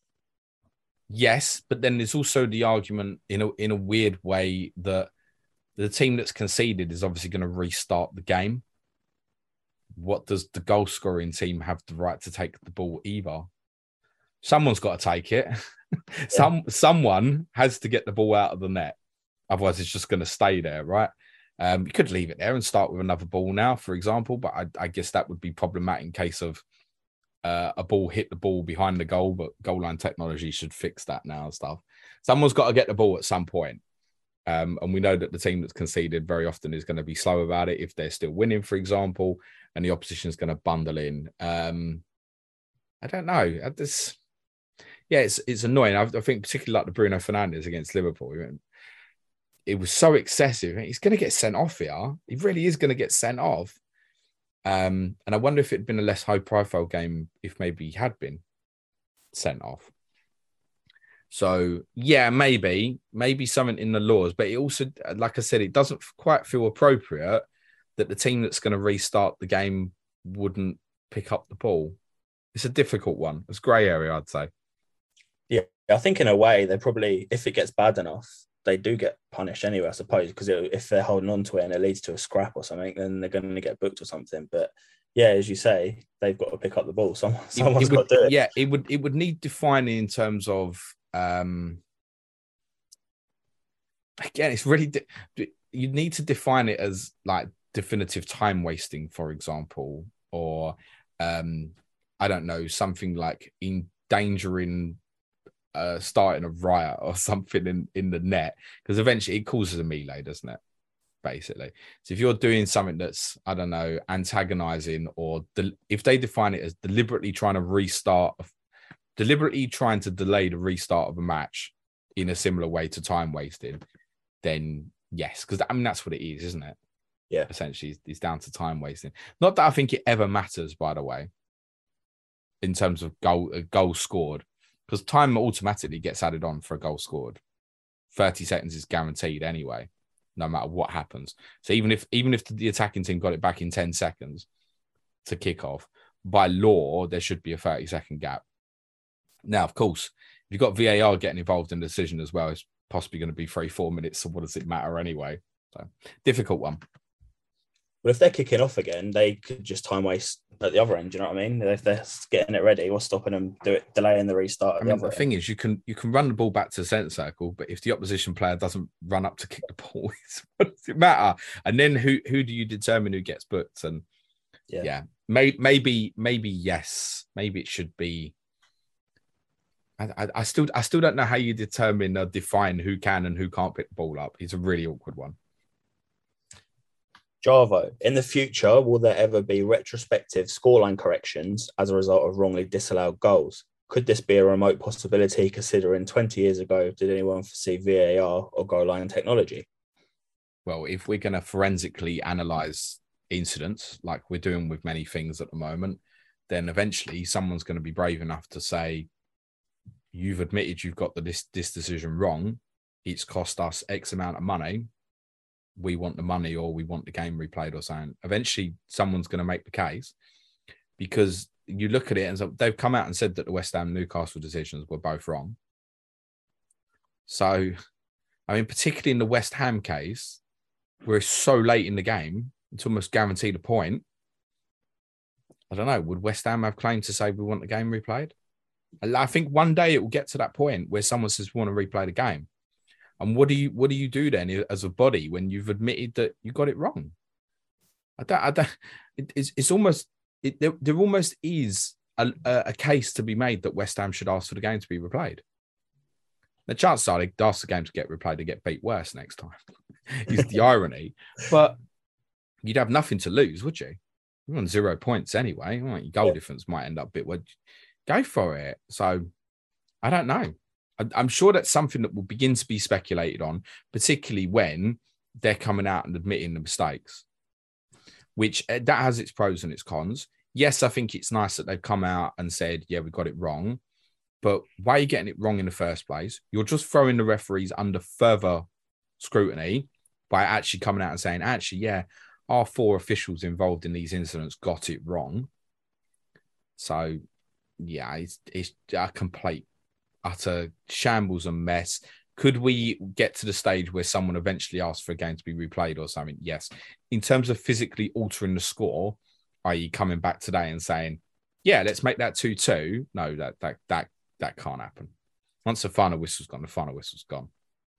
yes, but then there's also the argument in a in a weird way that the team that's conceded is obviously going to restart the game. What does the goal scoring team have the right to take the ball either? Someone's got to take it. Some yeah. Someone has to get the ball out of the net. Otherwise, it's just going to stay there, right? Um, you could leave it there and start with another ball now, for example, but I, I guess that would be problematic in case of uh, a ball hit the ball behind the goal, but goal line technology should fix that now and stuff. Someone's got to get the ball at some point. Um, and we know that the team that's conceded very often is going to be slow about it if they're still winning, for example, and the opposition is going to bundle in. Um, I don't know. This, yeah, it's it's annoying. I, I think particularly like the Bruno Fernandes against Liverpool. It was so excessive. He's going to get sent off here. He really is going to get sent off. Um, and I wonder if it'd been a less high-profile game if maybe he had been sent off. So, yeah, maybe. Maybe something in the laws. But it also, like I said, it doesn't quite feel appropriate that the team that's going to restart the game wouldn't pick up the ball. It's a difficult one. It's a grey area, I'd say. Yeah, I think in a way, they probably, if it gets bad enough, they do get punished anyway, I suppose, because if they're holding on to it and it leads to a scrap or something, then they're going to get booked or something. But yeah, as you say, they've got to pick up the ball. Someone, It, someone's it would, got to do it. yeah, it would it would need defining in terms of um again, it's really de- you need to define it as like definitive time wasting, for example, or um I don't know, something like endangering uh starting a riot or something in in the net, because eventually it causes a melee, doesn't it? Basically, so if you're doing something that's, I don't know, antagonizing, or de- if they define it as deliberately trying to restart, deliberately trying to delay the restart of a match in a similar way to time wasting, then yes, because I mean that's what it is, isn't it? Yeah, essentially, it's down to time wasting. Not that I think it ever matters, by the way, in terms of goal a goal scored, because time automatically gets added on for a goal scored. thirty seconds is guaranteed anyway, no matter what happens. So even if even if the attacking team got it back in ten seconds to kick off, by law, there should be a thirty second gap. Now, of course, if you've got V A R getting involved in the decision as well, it's possibly going to be three, four minutes. So what does it matter anyway? So difficult one. But if they're kicking off again, they could just time waste at the other end. Do you know what I mean? If they're getting it ready, what's stopping them do it, delaying the restart at I the mean, other the thing end? is, you can you can run the ball back to the centre circle, but if the opposition player doesn't run up to kick the ball, what does it matter? And then who who do you determine who gets booked? And Yeah, yeah, may, maybe maybe yes, maybe it should be. I, I, I still I still don't know how you determine or define who can and who can't pick the ball up. It's a really awkward one. Javo, in the future, will there ever be retrospective scoreline corrections as a result of wrongly disallowed goals? Could this be a remote possibility, considering twenty years ago, did anyone foresee V A R or goal line technology? Well, if we're going to forensically analyze incidents like we're doing with many things at the moment, then eventually someone's going to be brave enough to say, you've admitted you've got the, this, this decision wrong. It's cost us X amount of money. We want the money, or we want the game replayed, or something. Eventually, someone's going to make the case, because you look at it and so they've come out and said that the West Ham Newcastle decisions were both wrong. So, I mean, particularly in the West Ham case, where it's so late in the game, it's almost guaranteed a point. I don't know. Would West Ham have claimed to say we want the game replayed? I think one day it will get to that point where someone says we want to replay the game. And what do you what do you do then as a body when you've admitted that you got it wrong? I don't. I don't. It, it's it's almost it, there. There almost is a, a case to be made that West Ham should ask for the game to be replayed. The chances are they ask the game to get replayed, they get beat worse next time. Is the irony, but you'd have nothing to lose, would you? You're on zero points anyway. Well, your goal yeah. difference might end up a bit. Well, go for it. So I don't know. I'm sure that's something that will begin to be speculated on, particularly when they're coming out and admitting the mistakes, which uh, that has its pros and its cons. Yes, I think it's nice that they've come out and said, yeah, we got it wrong. But why are you getting it wrong in the first place? You're just throwing the referees under further scrutiny by actually coming out and saying, actually, yeah, our four officials involved in these incidents got it wrong. So, yeah, it's, it's a complete utter shambles and mess. Could we get to the stage where someone eventually asks for a game to be replayed or something? Yes. In terms of physically altering the score, that is coming back today and saying, yeah, let's make that two two. No, that that that that can't happen. Once the final whistle's gone, the final whistle's gone.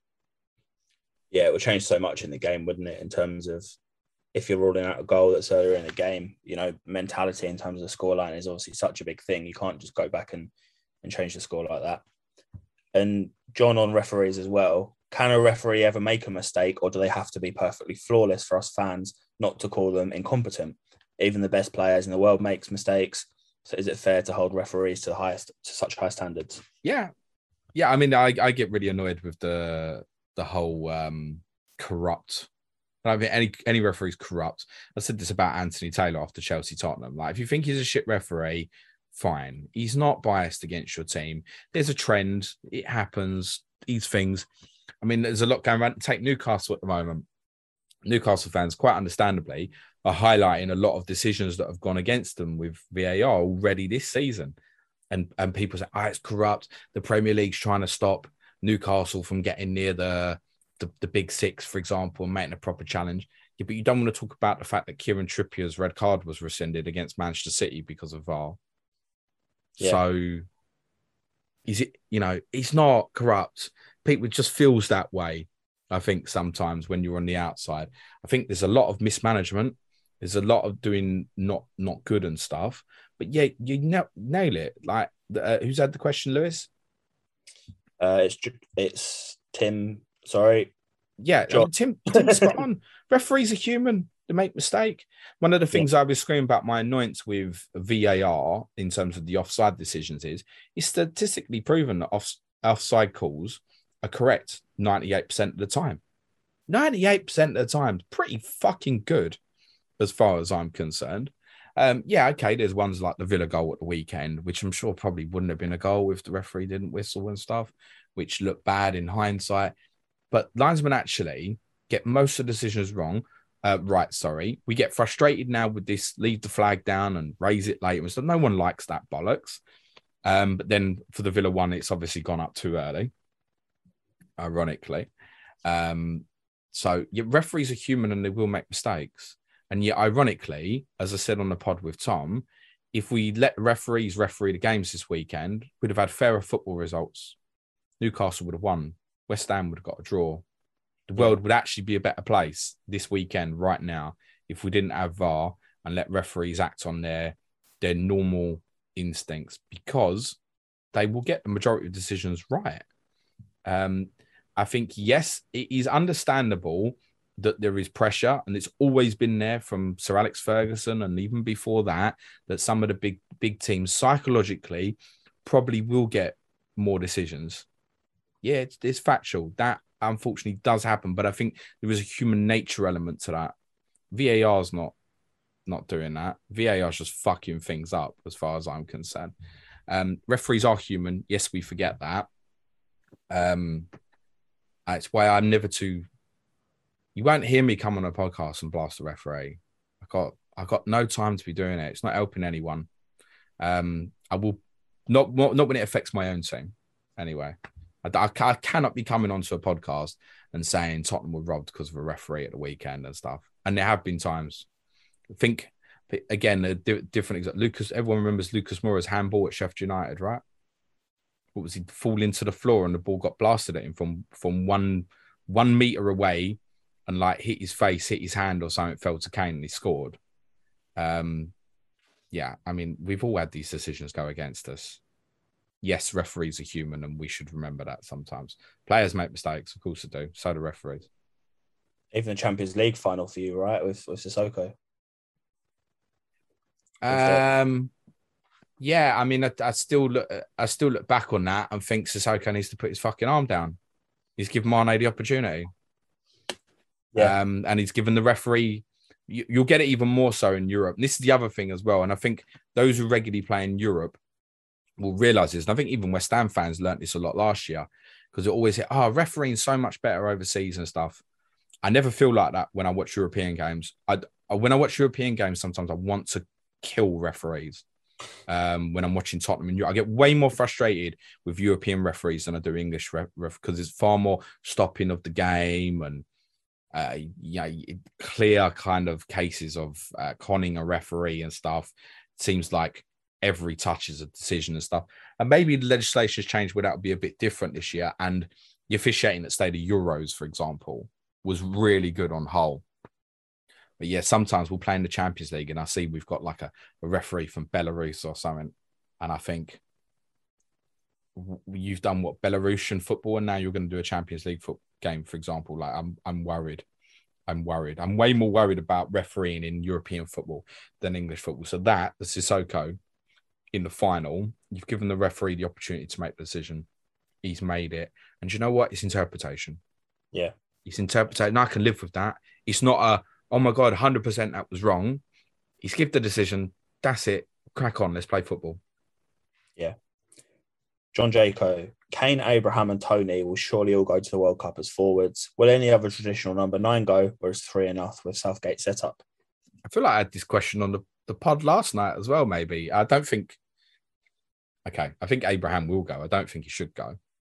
Yeah, it would change so much in the game, wouldn't it? In terms of if you're ruling out a goal that's earlier in the game, you know, mentality in terms of the scoreline is obviously such a big thing. You can't just go back and and change the score like that. And John, on referees as well, can a referee ever make a mistake, or do they have to be perfectly flawless for us fans not to call them incompetent? Even the best players in the world makes mistakes. So is it fair to hold referees to the highest, to such high standards? Yeah. Yeah. I mean, I, I get really annoyed with the the whole um, corrupt. I mean, any any referee's corrupt. I said this about Anthony Taylor after Chelsea Tottenham. Like, if you think he's a shit referee, fine. He's not biased against your team. There's a trend. It happens. These things. I mean, there's a lot going around. Take Newcastle at the moment. Newcastle fans, quite understandably, are highlighting a lot of decisions that have gone against them with V A R already this season. And and people say, oh, it's corrupt. The Premier League's trying to stop Newcastle from getting near the, the, the big six, for example, and making a proper challenge. Yeah, but you don't want to talk about the fact that Kieran Trippier's red card was rescinded against Manchester City because of V A R. Yeah. So, is it, you know, it's not corrupt. People just feels that way, I think, sometimes when you're on the outside. I think there's a lot of mismanagement. There's a lot of doing not not good and stuff. But yeah, you na- nail it. Like, uh, who's had the question, Lewis? Uh, it's it's Tim. Sorry. Yeah, I mean, Tim, Tim spot on. Referees are human. They make mistake. One of the things yeah. I was screaming about my annoyance with V A R in terms of the offside decisions is it's statistically proven that off, offside calls are correct ninety-eight percent of the time. ninety-eight percent of the time, pretty fucking good as far as I'm concerned. Um, yeah, okay, there's ones like the Villa goal at the weekend, which I'm sure probably wouldn't have been a goal if the referee didn't whistle and stuff, which looked bad in hindsight. But linesmen actually get most of the decisions wrong. Uh, right, sorry. We get frustrated now with this, leave the flag down and raise it later. So no one likes that bollocks. Um, but then for the Villa one, it's obviously gone up too early, ironically. Um, so yeah, referees are human and they will make mistakes. And yet, ironically, as I said on the pod with Tom, if we let referees referee the games this weekend, we'd have had fairer football results. Newcastle would have won. West Ham would have got a draw. The world yeah. would actually be a better place this weekend right now if we didn't have V A R and let referees act on their, their normal instincts, because they will get the majority of decisions right. Um, I think, yes, it is understandable that there is pressure, and it's always been there from Sir Alex Ferguson and even before that, that some of the big, big teams psychologically probably will get more decisions. Yeah, it's, it's factual. That unfortunately does happen, but I think there is a human nature element to that. V A R's not not doing that. V A R's just fucking things up as far as I'm concerned. Um, referees are human. Yes, we forget that. Um, that's why I'm never too... You won't hear me come on a podcast and blast a referee. I got I got no time to be doing it. It's not helping anyone. Um, I will not not when it affects my own team. Anyway, I, I, I cannot be coming onto a podcast and saying Tottenham were robbed because of a referee at the weekend and stuff. And there have been times. I think again a di- different example. Lucas. Everyone remembers Lucas Moura's handball at Sheffield United, right? What was he fall into the floor and the ball got blasted at him from from one one meter away. And like hit his face, hit his hand or something, fell to Kane and he scored. Um, yeah, I mean, we've all had these decisions go against us. Yes, referees are human and we should remember that sometimes. Players make mistakes, of course they do. So do referees. Even the Champions League final for you, right, with, with Sissoko? Um, yeah, I mean, I, I still look, I still look back on that and think Sissoko needs to put his fucking arm down. He's given Mane the opportunity. Yeah. Um, and he's given the referee, you, you'll get it even more so in Europe. And this is the other thing as well. And I think those who regularly play in Europe will realize this. And I think even West Ham fans learnt this a lot last year because it always say, oh, refereeing so much better overseas and stuff. I never feel like that when I watch European games. I, I when I watch European games, sometimes I want to kill referees. Um, when I'm watching Tottenham and Europe, I get way more frustrated with European referees than I do English ref because it's far more stopping of the game and Uh, yeah, clear kind of cases of uh, conning a referee and stuff. It seems like every touch is a decision and stuff. And maybe the legislation has changed where that would be a bit different this year. And the officiating at State of Euros, for example, was really good on whole. But yeah, sometimes we'll play in the Champions League and I see we've got like a, a referee from Belarus or something. And I think you've done what, Belarusian football, and now you're going to do a Champions League football game, for example. Like I'm, I'm worried. I'm worried. I'm way more worried about refereeing in European football than English football. So that, the Sissoko in the final, you've given the referee the opportunity to make the decision. He's made it. And you know what? It's interpretation. Yeah. It's interpretation. I can live with that. It's not a, oh my God, one hundred percent that was wrong. He's given the decision. That's it. Crack on. Let's play football. Yeah. John Jaco, Kane, Abraham and Tony will surely all go to the World Cup as forwards. Will any other traditional number nine go, or is three enough with Southgate set up? I feel like I had this question on the, the pod last night as well, maybe. I don't think... Okay, I think Abraham will go. I don't think he should go.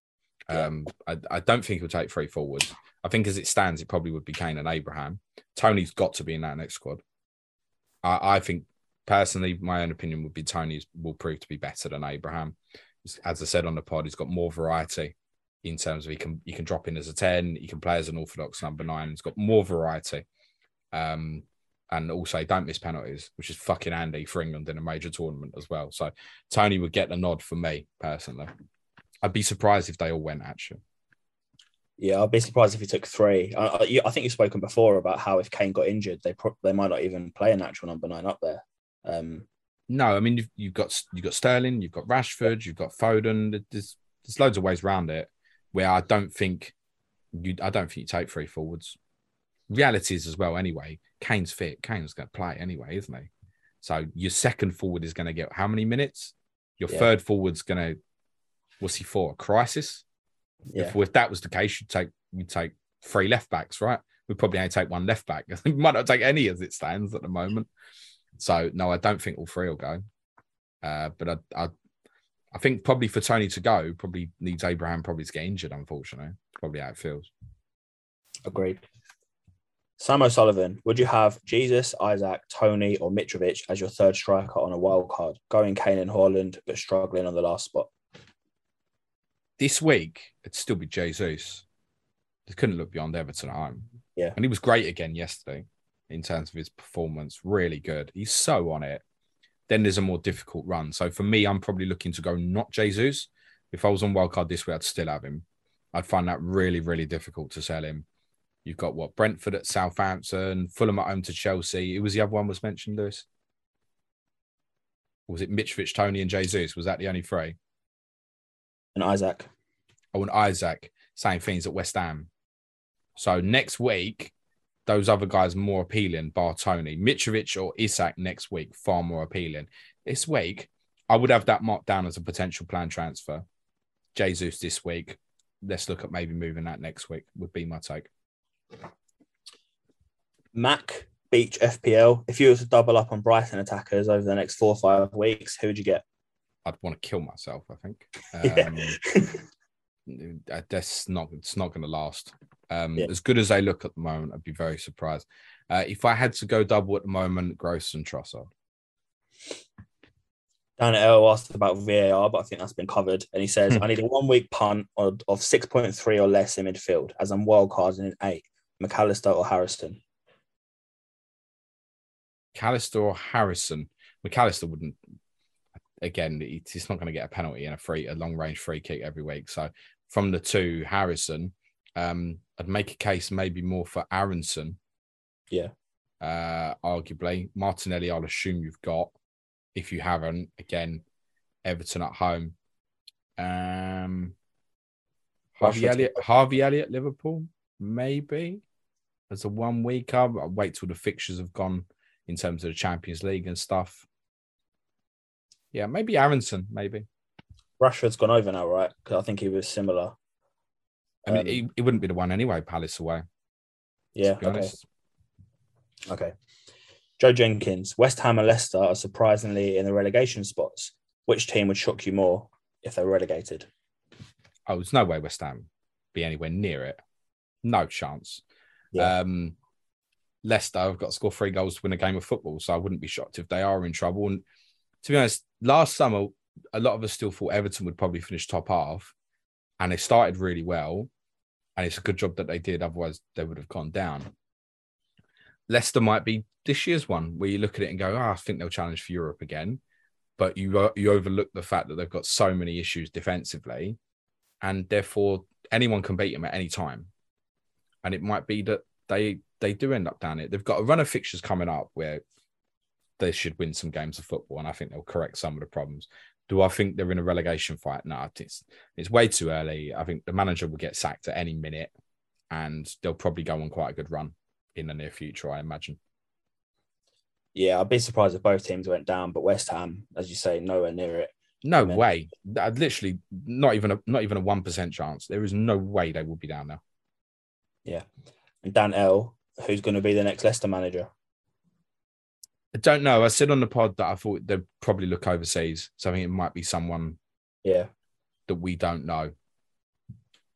Um, yeah. I, I don't think he'll take three forwards. I think as it stands, it probably would be Kane and Abraham. Tony's got to be in that next squad. I, I think, personally, my own opinion would be Tony will prove to be better than Abraham. As I said on the pod, he's got more variety in terms of he can he can drop in as a ten, he can play as an orthodox number nine. He's got more variety. Um, and also don't miss penalties, which is fucking handy for England in a major tournament as well. So Tony would get the nod for me, personally. I'd be surprised if they all went, actually. Yeah, I'd be surprised if he took three. I, I, I think you've spoken before about how if Kane got injured, they pro- they might not even play a natural number nine up there. Um, no, I mean, you've, you've got you've got Sterling, you've got Rashford, you've got Foden. There's, there's loads of ways around it where I don't think you I don't think you take three forwards. Reality is as well, anyway, Kane's fit. Kane's going to play anyway, isn't he? So your second forward is going to get how many minutes? Your yeah. third forward's going to, what's he for? A crisis? Yeah. If, if that was the case, you'd take you'd take three left backs, right? We'd probably only take one left back. We might not take any as it stands at the moment. So no, I don't think all three will go. Uh, but I, I, I think probably for Tony to go, probably needs Abraham probably to get injured. Unfortunately, probably how it feels. Agreed. Sam O'Sullivan, would you have Jesus, Isaac, Tony, or Mitrovic as your third striker on a wild card, going Kane and Haaland, but struggling on the last spot? This week, it'd still be Jesus. They couldn't look beyond Everton at home. Yeah. And he was great again yesterday in terms of his performance. Really good. He's so on it. Then there's a more difficult run. So for me, I'm probably looking to go not Jesus. If I was on wildcard this week, I'd still have him. I'd find that really, really difficult to sell him. You've got what? Brentford at Southampton, Fulham at home to Chelsea. Who was the other one was mentioned, Lewis? Or was it Mitrovic, Tony and Jesus? Was that the only three? And Isaac. Oh, and Isaac. Same things at West Ham. So next week, those other guys more appealing, bar Tony. Mitrovic or Isak next week, far more appealing. This week, I would have that marked down as a potential plan transfer. Jesus this week. Let's look at maybe moving that next week, would be my take. Mac, Beach, F P L. If you were to double up on Brighton attackers over the next four or five weeks, who would you get? I'd want to kill myself, I think. Um, that's not, it's not going to last. Um, yeah. As good as they look at the moment, I'd be very surprised. Uh, if I had to go double at the moment, Gross and Trossard. Dan L asked about V A R, but I think that's been covered. And he says, I need a one-week punt of, of six point three or less in midfield, as I'm wildcarding in eight. McAllister or Harrison? McAllister or Harrison? McAllister wouldn't. Again, he's not going to get a penalty and a free, a long-range free kick every week. So from the two, Harrison, um, I'd make a case maybe more for Aronson. Yeah. Uh, arguably. Martinelli, I'll assume you've got. If you haven't, again, Everton at home. Um, Harvey Elliott, Harvey Elliott, Liverpool, maybe. As a one week, I'll, I'll wait till the fixtures have gone in terms of the Champions League and stuff. Yeah, maybe Aronson, maybe. Rashford's gone over now, right? Because I think he was similar. I mean, um, he, he wouldn't be the one anyway, Palace away. Yeah, to be okay. honest. Okay. Joe Jenkins, West Ham and Leicester are surprisingly in the relegation spots. Which team would shock you more if they were relegated? Oh, there's no way West Ham be anywhere near it. No chance. Yeah. Um, Leicester have got to score three goals to win a game of football, so I wouldn't be shocked if they are in trouble. And to be honest, last summer, a lot of us still thought Everton would probably finish top half, and they started really well, and it's a good job that they did, otherwise they would have gone down. Leicester might be this year's one where you look at it and go, oh, I think they'll challenge for Europe again. But you you overlook the fact that they've got so many issues defensively, and therefore anyone can beat them at any time. And it might be that they they do end up down it. They've got a run of fixtures coming up where they should win some games of football, and I think they'll correct some of the problems. Do I think they're in a relegation fight? No, it's it's way too early. I think the manager will get sacked at any minute, and they'll probably go on quite a good run in the near future, I imagine. Yeah, I'd be surprised if both teams went down, but West Ham, as you say, nowhere near it. No then... way. I'd literally not even a not even a one percent chance. There is no way they will be down there. Yeah. And Dan L, who's going to be the next Leicester manager? I don't know. I said on the pod that I thought they'd probably look overseas. So I think it might be someone yeah, that we don't know.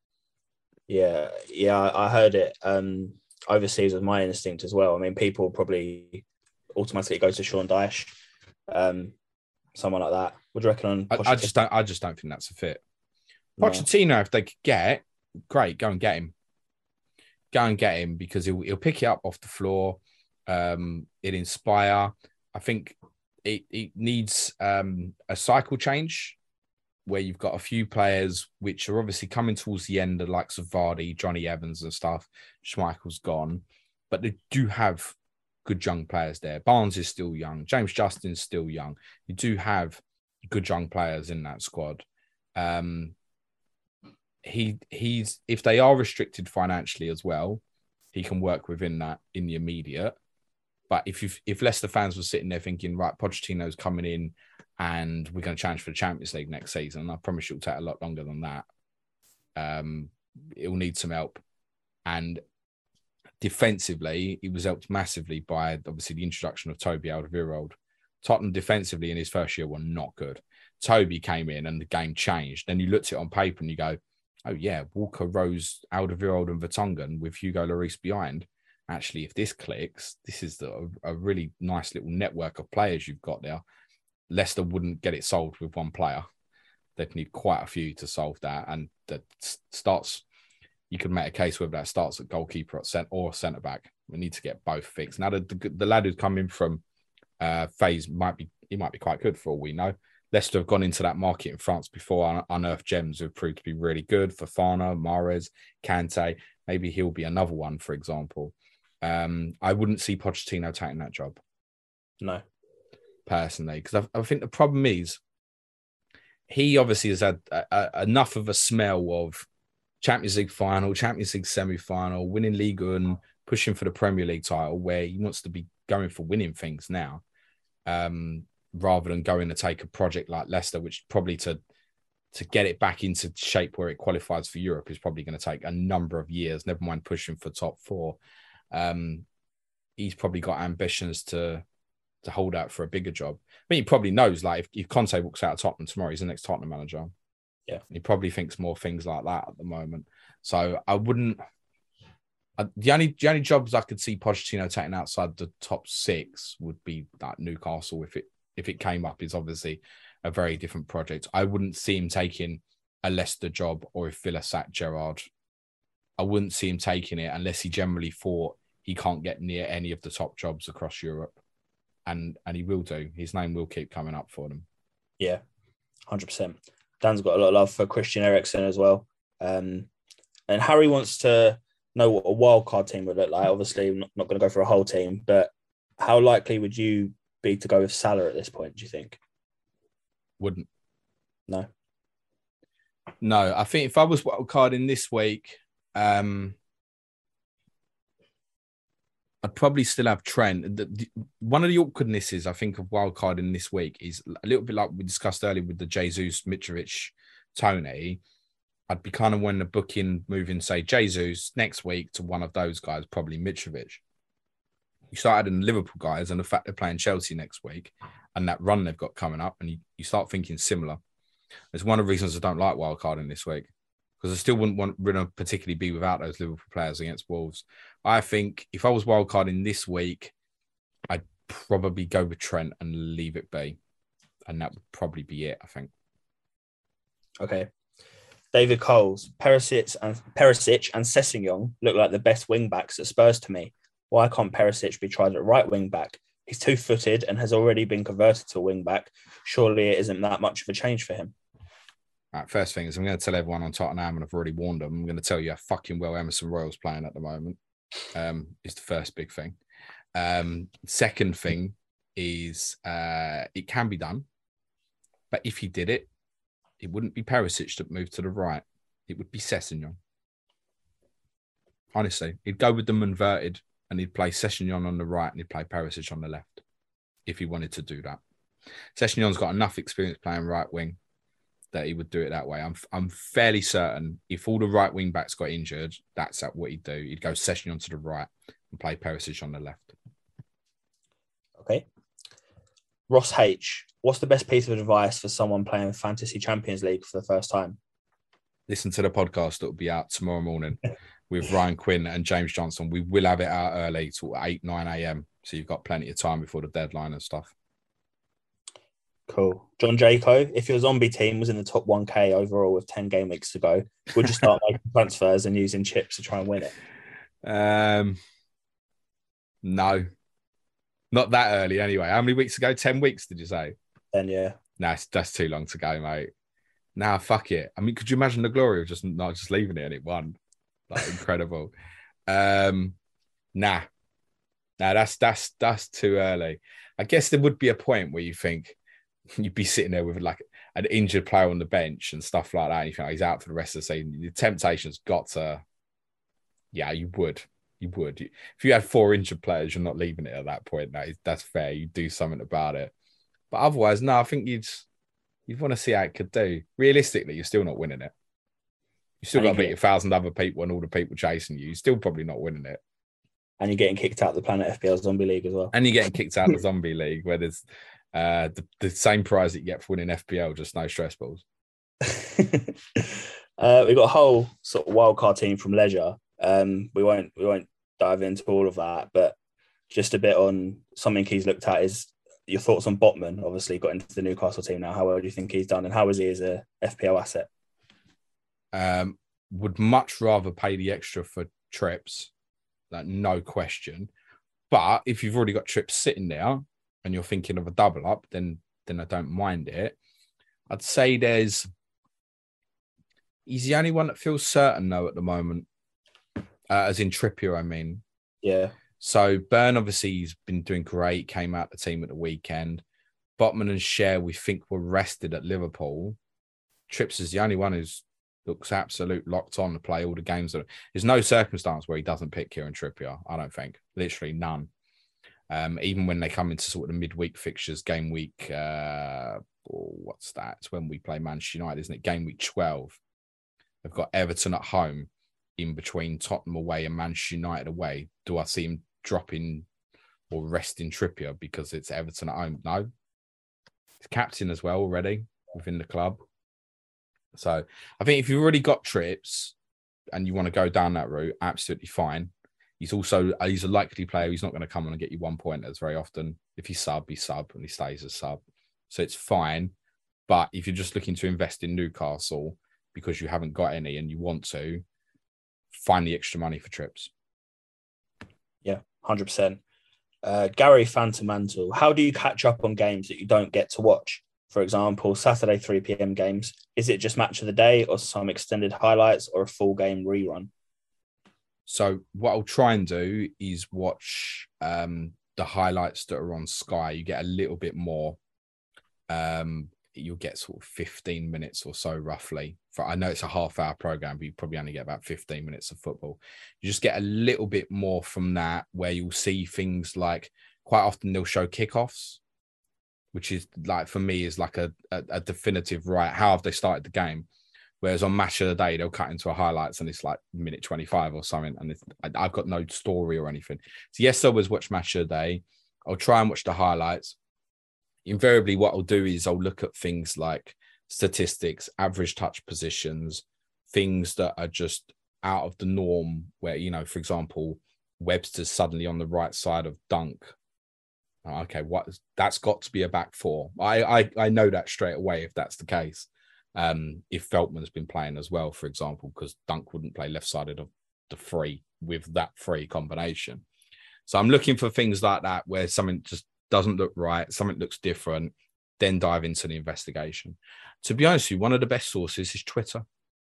Yeah, yeah, I I heard it. Um, overseas was my instinct as well. I mean, people probably automatically go to Sean Dyche, um, someone like that. What do you reckon on I, I Pochettino? just don't. I just don't think that's a fit. No. Pochettino, if they could get, great, go and get him. Go and get him because he'll, he'll pick it up off the floor. Um, it inspire. I think it, it needs um, a cycle change where you've got a few players which are obviously coming towards the end, the likes of Vardy, Johnny Evans and stuff. Schmeichel's gone, but they do have good young players there. Barnes is still young. James Justin's still young. You do have good young players in that squad. Um, he he's if they are restricted financially as well, he can work within that in the immediate. But if you if Leicester fans were sitting there thinking, right, Pochettino's coming in and we're going to challenge for the Champions League next season, I promise you it'll take a lot longer than that. Um, it'll need some help. And defensively, he was helped massively by obviously the introduction of Toby Alderweireld. Tottenham defensively in his first year were not good. Toby came in and the game changed. Then you looked at it on paper and you go, oh yeah, Walker, Rose, Alderweireld and Vertonghen with Hugo Lloris behind. Actually, if this clicks, this is the, a really nice little network of players you've got there. Leicester wouldn't get it solved with one player. They'd need quite a few to solve that. And that starts, you could make a case whether that starts at goalkeeper at cent- or centre back. We need to get both fixed. Now, the, the, the lad who's come in from uh, FaZe might be, he might be quite good for all we know. Leicester have gone into that market in France before, unearthed gems who have proved to be really good. Fofana, Mahrez, Kante. Maybe he'll be another one, for example. Um, I wouldn't see Pochettino taking that job. No. Personally, because I, I think the problem is he obviously has had a, a, enough of a smell of Champions League final, Champions League semi-final, winning League and pushing for the Premier League title, where he wants to be going for winning things now, um, rather than going to take a project like Leicester, which probably to to get it back into shape where it qualifies for Europe is probably going to take a number of years, never mind pushing for top four. Um, he's probably got ambitions to to hold out for a bigger job. I mean, he probably knows, like, if, if Conte walks out of Tottenham tomorrow, he's the next Tottenham manager. Yeah. He probably thinks more things like that at the moment. So I wouldn't... I, the, only, the only jobs I could see Pochettino taking outside the top six would be like Newcastle. If it if it came up, is obviously a very different project. I wouldn't see him taking a Leicester job, or if Villa sacked Gerrard. I wouldn't see him taking it unless he generally thought he can't get near any of the top jobs across Europe. And and he will do. His name will keep coming up for them. Yeah, one hundred percent. Dan's got a lot of love for Christian Eriksen as well. Um, and Harry wants to know what a wild card team would look like. Obviously, I'm not, not going to go for a whole team, but how likely would you be to go with Salah at this point, do you think? Wouldn't. No. No, I think if I was wild carding this week, um, I'd probably still have Trent. The, the, one of the awkwardnesses, I think, of wildcarding this week is a little bit like we discussed earlier with the Jesus, Mitrovic, Tony. I'd be kind of when the booking moving, say, Jesus next week to one of those guys, probably Mitrovic. You start adding the Liverpool guys and the fact they're playing Chelsea next week and that run they've got coming up, and you, you start thinking similar. It's one of the reasons I don't like wildcarding this week, because I still wouldn't want to particularly be without those Liverpool players against Wolves. I think if I was wildcarding this week, I'd probably go with Trent and leave it be. And that would probably be it, I think. Okay. David Coles, Perisic and Perisic and Sessegnon look like the best wing backs at Spurs to me. Why can't Perisic be tried at right wing back? He's two-footed and has already been converted to a wing back. Surely it isn't that much of a change for him. Right, first thing is I'm going to tell everyone on Tottenham, and I've already warned them, I'm going to tell you how fucking well Emerson Royal's playing at the moment. Um, is the first big thing. Um, second thing is uh, it can be done, but if he did it, it wouldn't be Perisic that moved to the right. It would be Sessegnon. Honestly, he'd go with them inverted, and he'd play Sessegnon on the right and he'd play Perisic on the left if he wanted to do that. Sessegnon's got enough experience playing right wing that he would do it that way. I'm I'm fairly certain if all the right wing backs got injured, that's what he'd do. He'd go Sessegnon to the right and play Perisic on the left. Okay. Ross H, what's the best piece of advice for someone playing Fantasy Champions League for the first time? listen to the podcast that will be out tomorrow morning with Ryan Quinn and James Johnson. We will have it out early till eight, nine a.m. So you've got plenty of time before the deadline and stuff. Cool. John Jaco, if your zombie team was in the top one K overall with ten game weeks to go, would you start making transfers and using chips to try and win it? Um, no, not that early anyway. How many weeks ago? ten weeks, did you say? Then, yeah. No, nah, that's too long to go, mate. Nah, fuck it. I mean, could you imagine the glory of just not just leaving it and it won? Like, incredible. Um, nah. Nah, that's, that's, that's too early. I guess there would be a point where you think, you'd be sitting there with like an injured player on the bench and stuff like that. And you think, oh, he's out for the rest of the season. The temptation's got to, yeah, you would. You would. If you had four injured players, you're not leaving it at that point. That is, that's fair. You do something about it. But otherwise, no, I think you'd you'd want to see how it could do. Realistically, you're still not winning it. You still got to beat a thousand other people and all the people chasing you. You're still probably not winning it. And you're getting kicked out of the Planet F P L Zombie League as well. And you're getting kicked out of the Zombie League where there's Uh, the, the same prize that you get for winning F P L, just no stress balls. uh, we've got a whole sort of wildcard team from Leisure. Um, we won't we won't dive into all of that, but just a bit on something he's looked at is your thoughts on Botman. Obviously, got into the Newcastle team now. How well do you think he's done, and how is he as a F P L asset? Um, would much rather pay the extra for trips, like no question. But if you've already got trips sitting there, and you're thinking of a double up, then then I don't mind it. I'd say there's he's the only one that feels certain though at the moment, uh, as in Trippier, I mean. Yeah. So Burn obviously he's been doing great. Came out the team at the weekend. Botman and Cher we think were rested at Liverpool. Trips is the only one who's looks absolute locked on to play all the games. There's no circumstance where he doesn't pick Kieran Trippier. I don't think literally none. Um, even when they come into sort of the midweek fixtures, game week, uh, oh, what's that? It's when we play Manchester United, isn't it? Game week twelve. They've got Everton at home in between Tottenham away and Manchester United away. Do I see him dropping or resting Trippier because it's Everton at home? No. He's captain as well already within the club. So I think if you've already got trips and you want to go down that route, absolutely fine. He's also he's a likely player. He's not going to come on and get you one pointers very often. If he sub, he sub and he stays as sub. So it's fine. But if you're just looking to invest in Newcastle because you haven't got any and you want to, find the extra money for trips. Yeah, one hundred percent. Uh, Gary Phantom Mantle, how do you catch up on games that you don't get to watch? For example, Saturday three p.m. games. Is it just match of the day or some extended highlights or a full game rerun? So what I'll try and do is watch um, the highlights that are on Sky. You get a little bit more. Um, you'll get sort of fifteen minutes or so roughly. For, I know it's a half hour program, but you probably only get about fifteen minutes of football. You just get a little bit more from that where you'll see things like quite often they'll show kickoffs, which is like for me is like a, a, a definitive right. How have they started the game? Whereas on Match of the Day, they'll cut into a highlights and it's like minute twenty-five or something. And it's, I've got no story or anything. So yes, I always watch Match of the Day. I'll try and watch the highlights. Invariably, what I'll do is I'll look at things like statistics, average touch positions, things that are just out of the norm where, you know, for example, Webster's suddenly on the right side of Dunk. Okay, what that's got to be a back four. I, I, I know that straight away if that's the case. Um, if Veltman's been playing as well, for example, because Dunk wouldn't play left-sided of the three with that three combination. So I'm looking for things like that where something just doesn't look right, something looks different, then dive into the investigation. To be honest with you, one of the best sources is Twitter.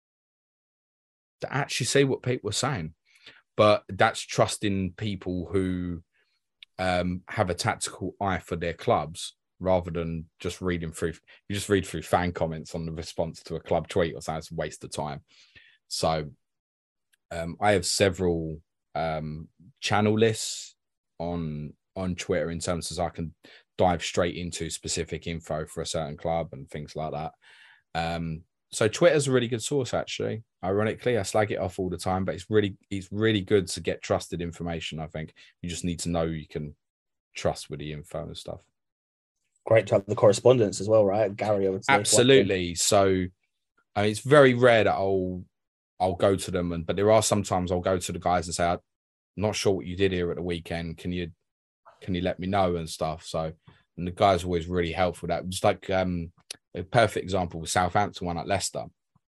To actually see what people are saying. But that's trusting people who um, have a tactical eye for their clubs rather than just reading through. You just read through fan comments on the response to a club tweet or something. It's a waste of time. So um, I have several um, channel lists on on Twitter in terms of I can dive straight into specific info for a certain club and things like that. Um, so Twitter's a really good source, actually. Ironically, I slag it off all the time, but it's really it's really good to get trusted information. I think you just need to know you can trust with the info and stuff. Great to have the correspondence as well, right? Gary, I would say. Absolutely. So I mean, it's very rare that I'll I'll go to them, and but there are sometimes I'll go to the guys and say, I'm not sure what you did here at the weekend. Can you can you let me know and stuff? So, and the guys are always really helpful. That was like um, a perfect example was Southampton one at Leicester,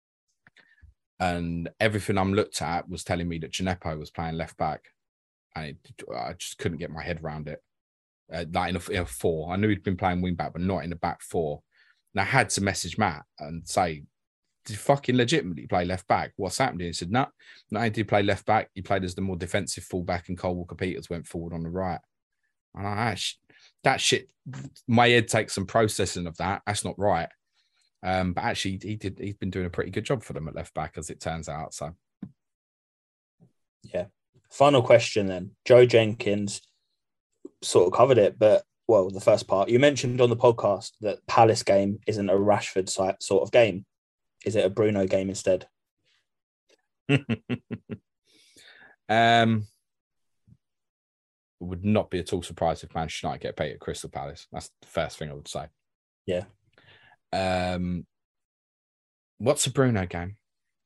and everything I'm looked at was telling me that Gineppo was playing left back, and it, I just couldn't get my head around it. Uh, like in a, in a four, I knew he'd been playing wing back, but not in the back four. And I had to message Matt and say, did you fucking legitimately play left back? What's happened? He said, no, nah, not only did he play left back, he played as the more defensive fullback, and Cole Walker-Peters went forward on the right. And I, that shit, my head takes some processing of that. That's not right. Um, but actually, he did. He's been doing a pretty good job for them at left back, as it turns out. So, yeah. Final question then. Joe Jenkins sort of covered it, but well, the first part you mentioned on the podcast that Palace game isn't a Rashford sort of game. Is it a Bruno game instead? um, would not be at all surprised if Manchester United get paid at Crystal Palace. That's the first thing I would say. Yeah. Um, what's a Bruno game?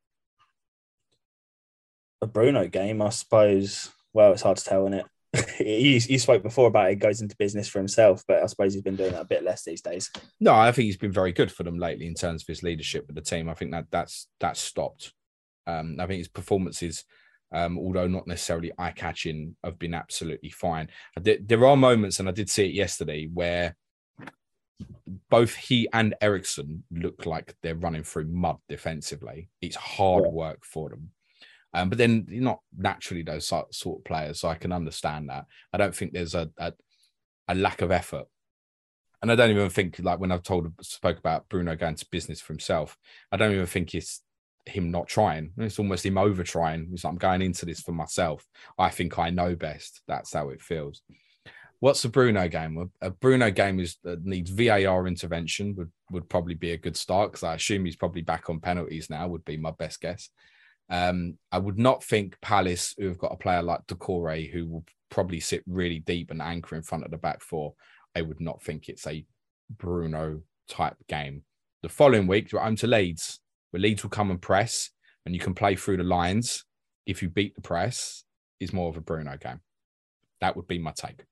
A Bruno game, I suppose. Well, it's hard to tell, isn't it? you, you spoke before about it goes into business for himself, but I suppose he's been doing that a bit less these days. No, I think he's been very good for them lately in terms of his leadership with the team. I think that that's that's stopped. Um, I think his performances, um, although not necessarily eye-catching, have been absolutely fine. Did, there are moments, and I did see it yesterday, where both he and Eriksen look like they're running through mud defensively. It's hard yeah. work for them. Um, but then you're not naturally those sort of players, so I can understand that. I don't think there's a, a a lack of effort, and I don't even think, like when I've told spoke about Bruno going to business for himself, I don't even think it's him not trying. It's almost him over trying. It's like, I'm going into this for myself. I think I know best. That's how it feels. What's a Bruno game? A Bruno game is uh, needs V A R intervention. Would would probably be a good start, because I assume he's probably back on penalties now. Would be my best guess. Um, I would not think Palace, who have got a player like Doucouré, who will probably sit really deep and anchor in front of the back four, I would not think it's a Bruno type game. The following week, you're home to Leeds, where Leeds will come and press, and you can play through the lines. If you beat the press, is more of a Bruno game. That would be my take.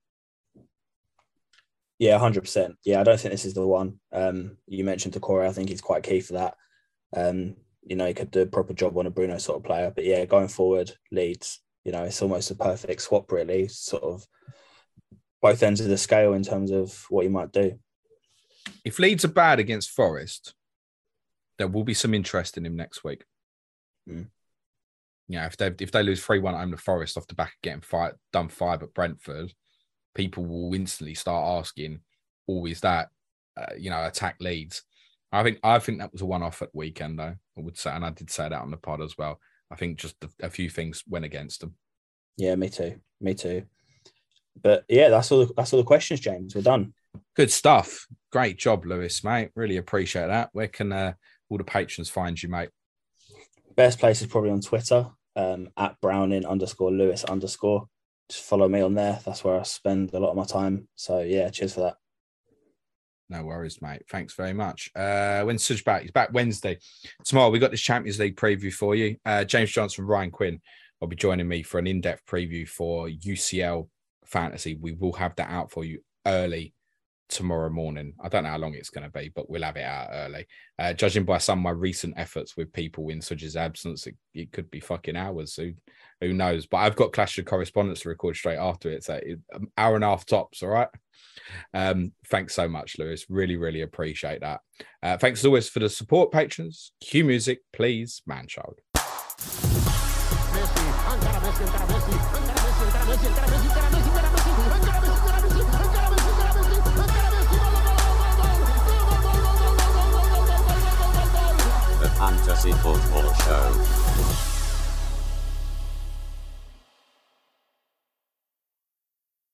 Yeah, one hundred percent. Yeah, I don't think this is the one. Um, you mentioned Doucouré. I think he's quite key for that. Um, You know, he could do a proper job on a Bruno sort of player. But yeah, going forward, Leeds, you know, it's almost a perfect swap, really. Sort of both ends of the scale in terms of what you might do. If Leeds are bad against Forest, there will be some interest in him next week. Mm. Yeah, if they if they lose three one at home to Forest off the back of getting five, done five at Brentford, people will instantly start asking, oh, is that, uh, you know, attack Leeds? I think I think that was a one-off at weekend, though, I would say, and I did say that on the pod as well. I think just a, a few things went against them. Yeah, me too. Me too. But yeah, that's all. The, that's all the questions, James. We're done. Good stuff. Great job, Lewis, mate. Really appreciate that. Where can uh, all the patrons find you, mate? Best place is probably on Twitter, um, at Browning underscore Lewis underscore. Just follow me on there. That's where I spend a lot of my time. So yeah, cheers for that. No worries, mate. Thanks very much. Uh, when's Suj back? He's back Wednesday. Tomorrow, we got this Champions League preview for you. Uh, James Johnson, Ryan Quinn will be joining me for an in-depth preview for U C L Fantasy. We will have that out for you early tomorrow morning. I don't know how long it's going to be, but we'll have it out early. Uh, judging by some of my recent efforts with people in Suj's absence, it, it could be fucking hours. Who, who knows? But I've got Clash of Correspondence to record straight after it. So it, an hour and a half tops, all right? Um, thanks so much, Lewis. Really, really appreciate that. Uh, thanks as always for the support, patrons. Cue music, please, Manchild. The Fantasy Football Show.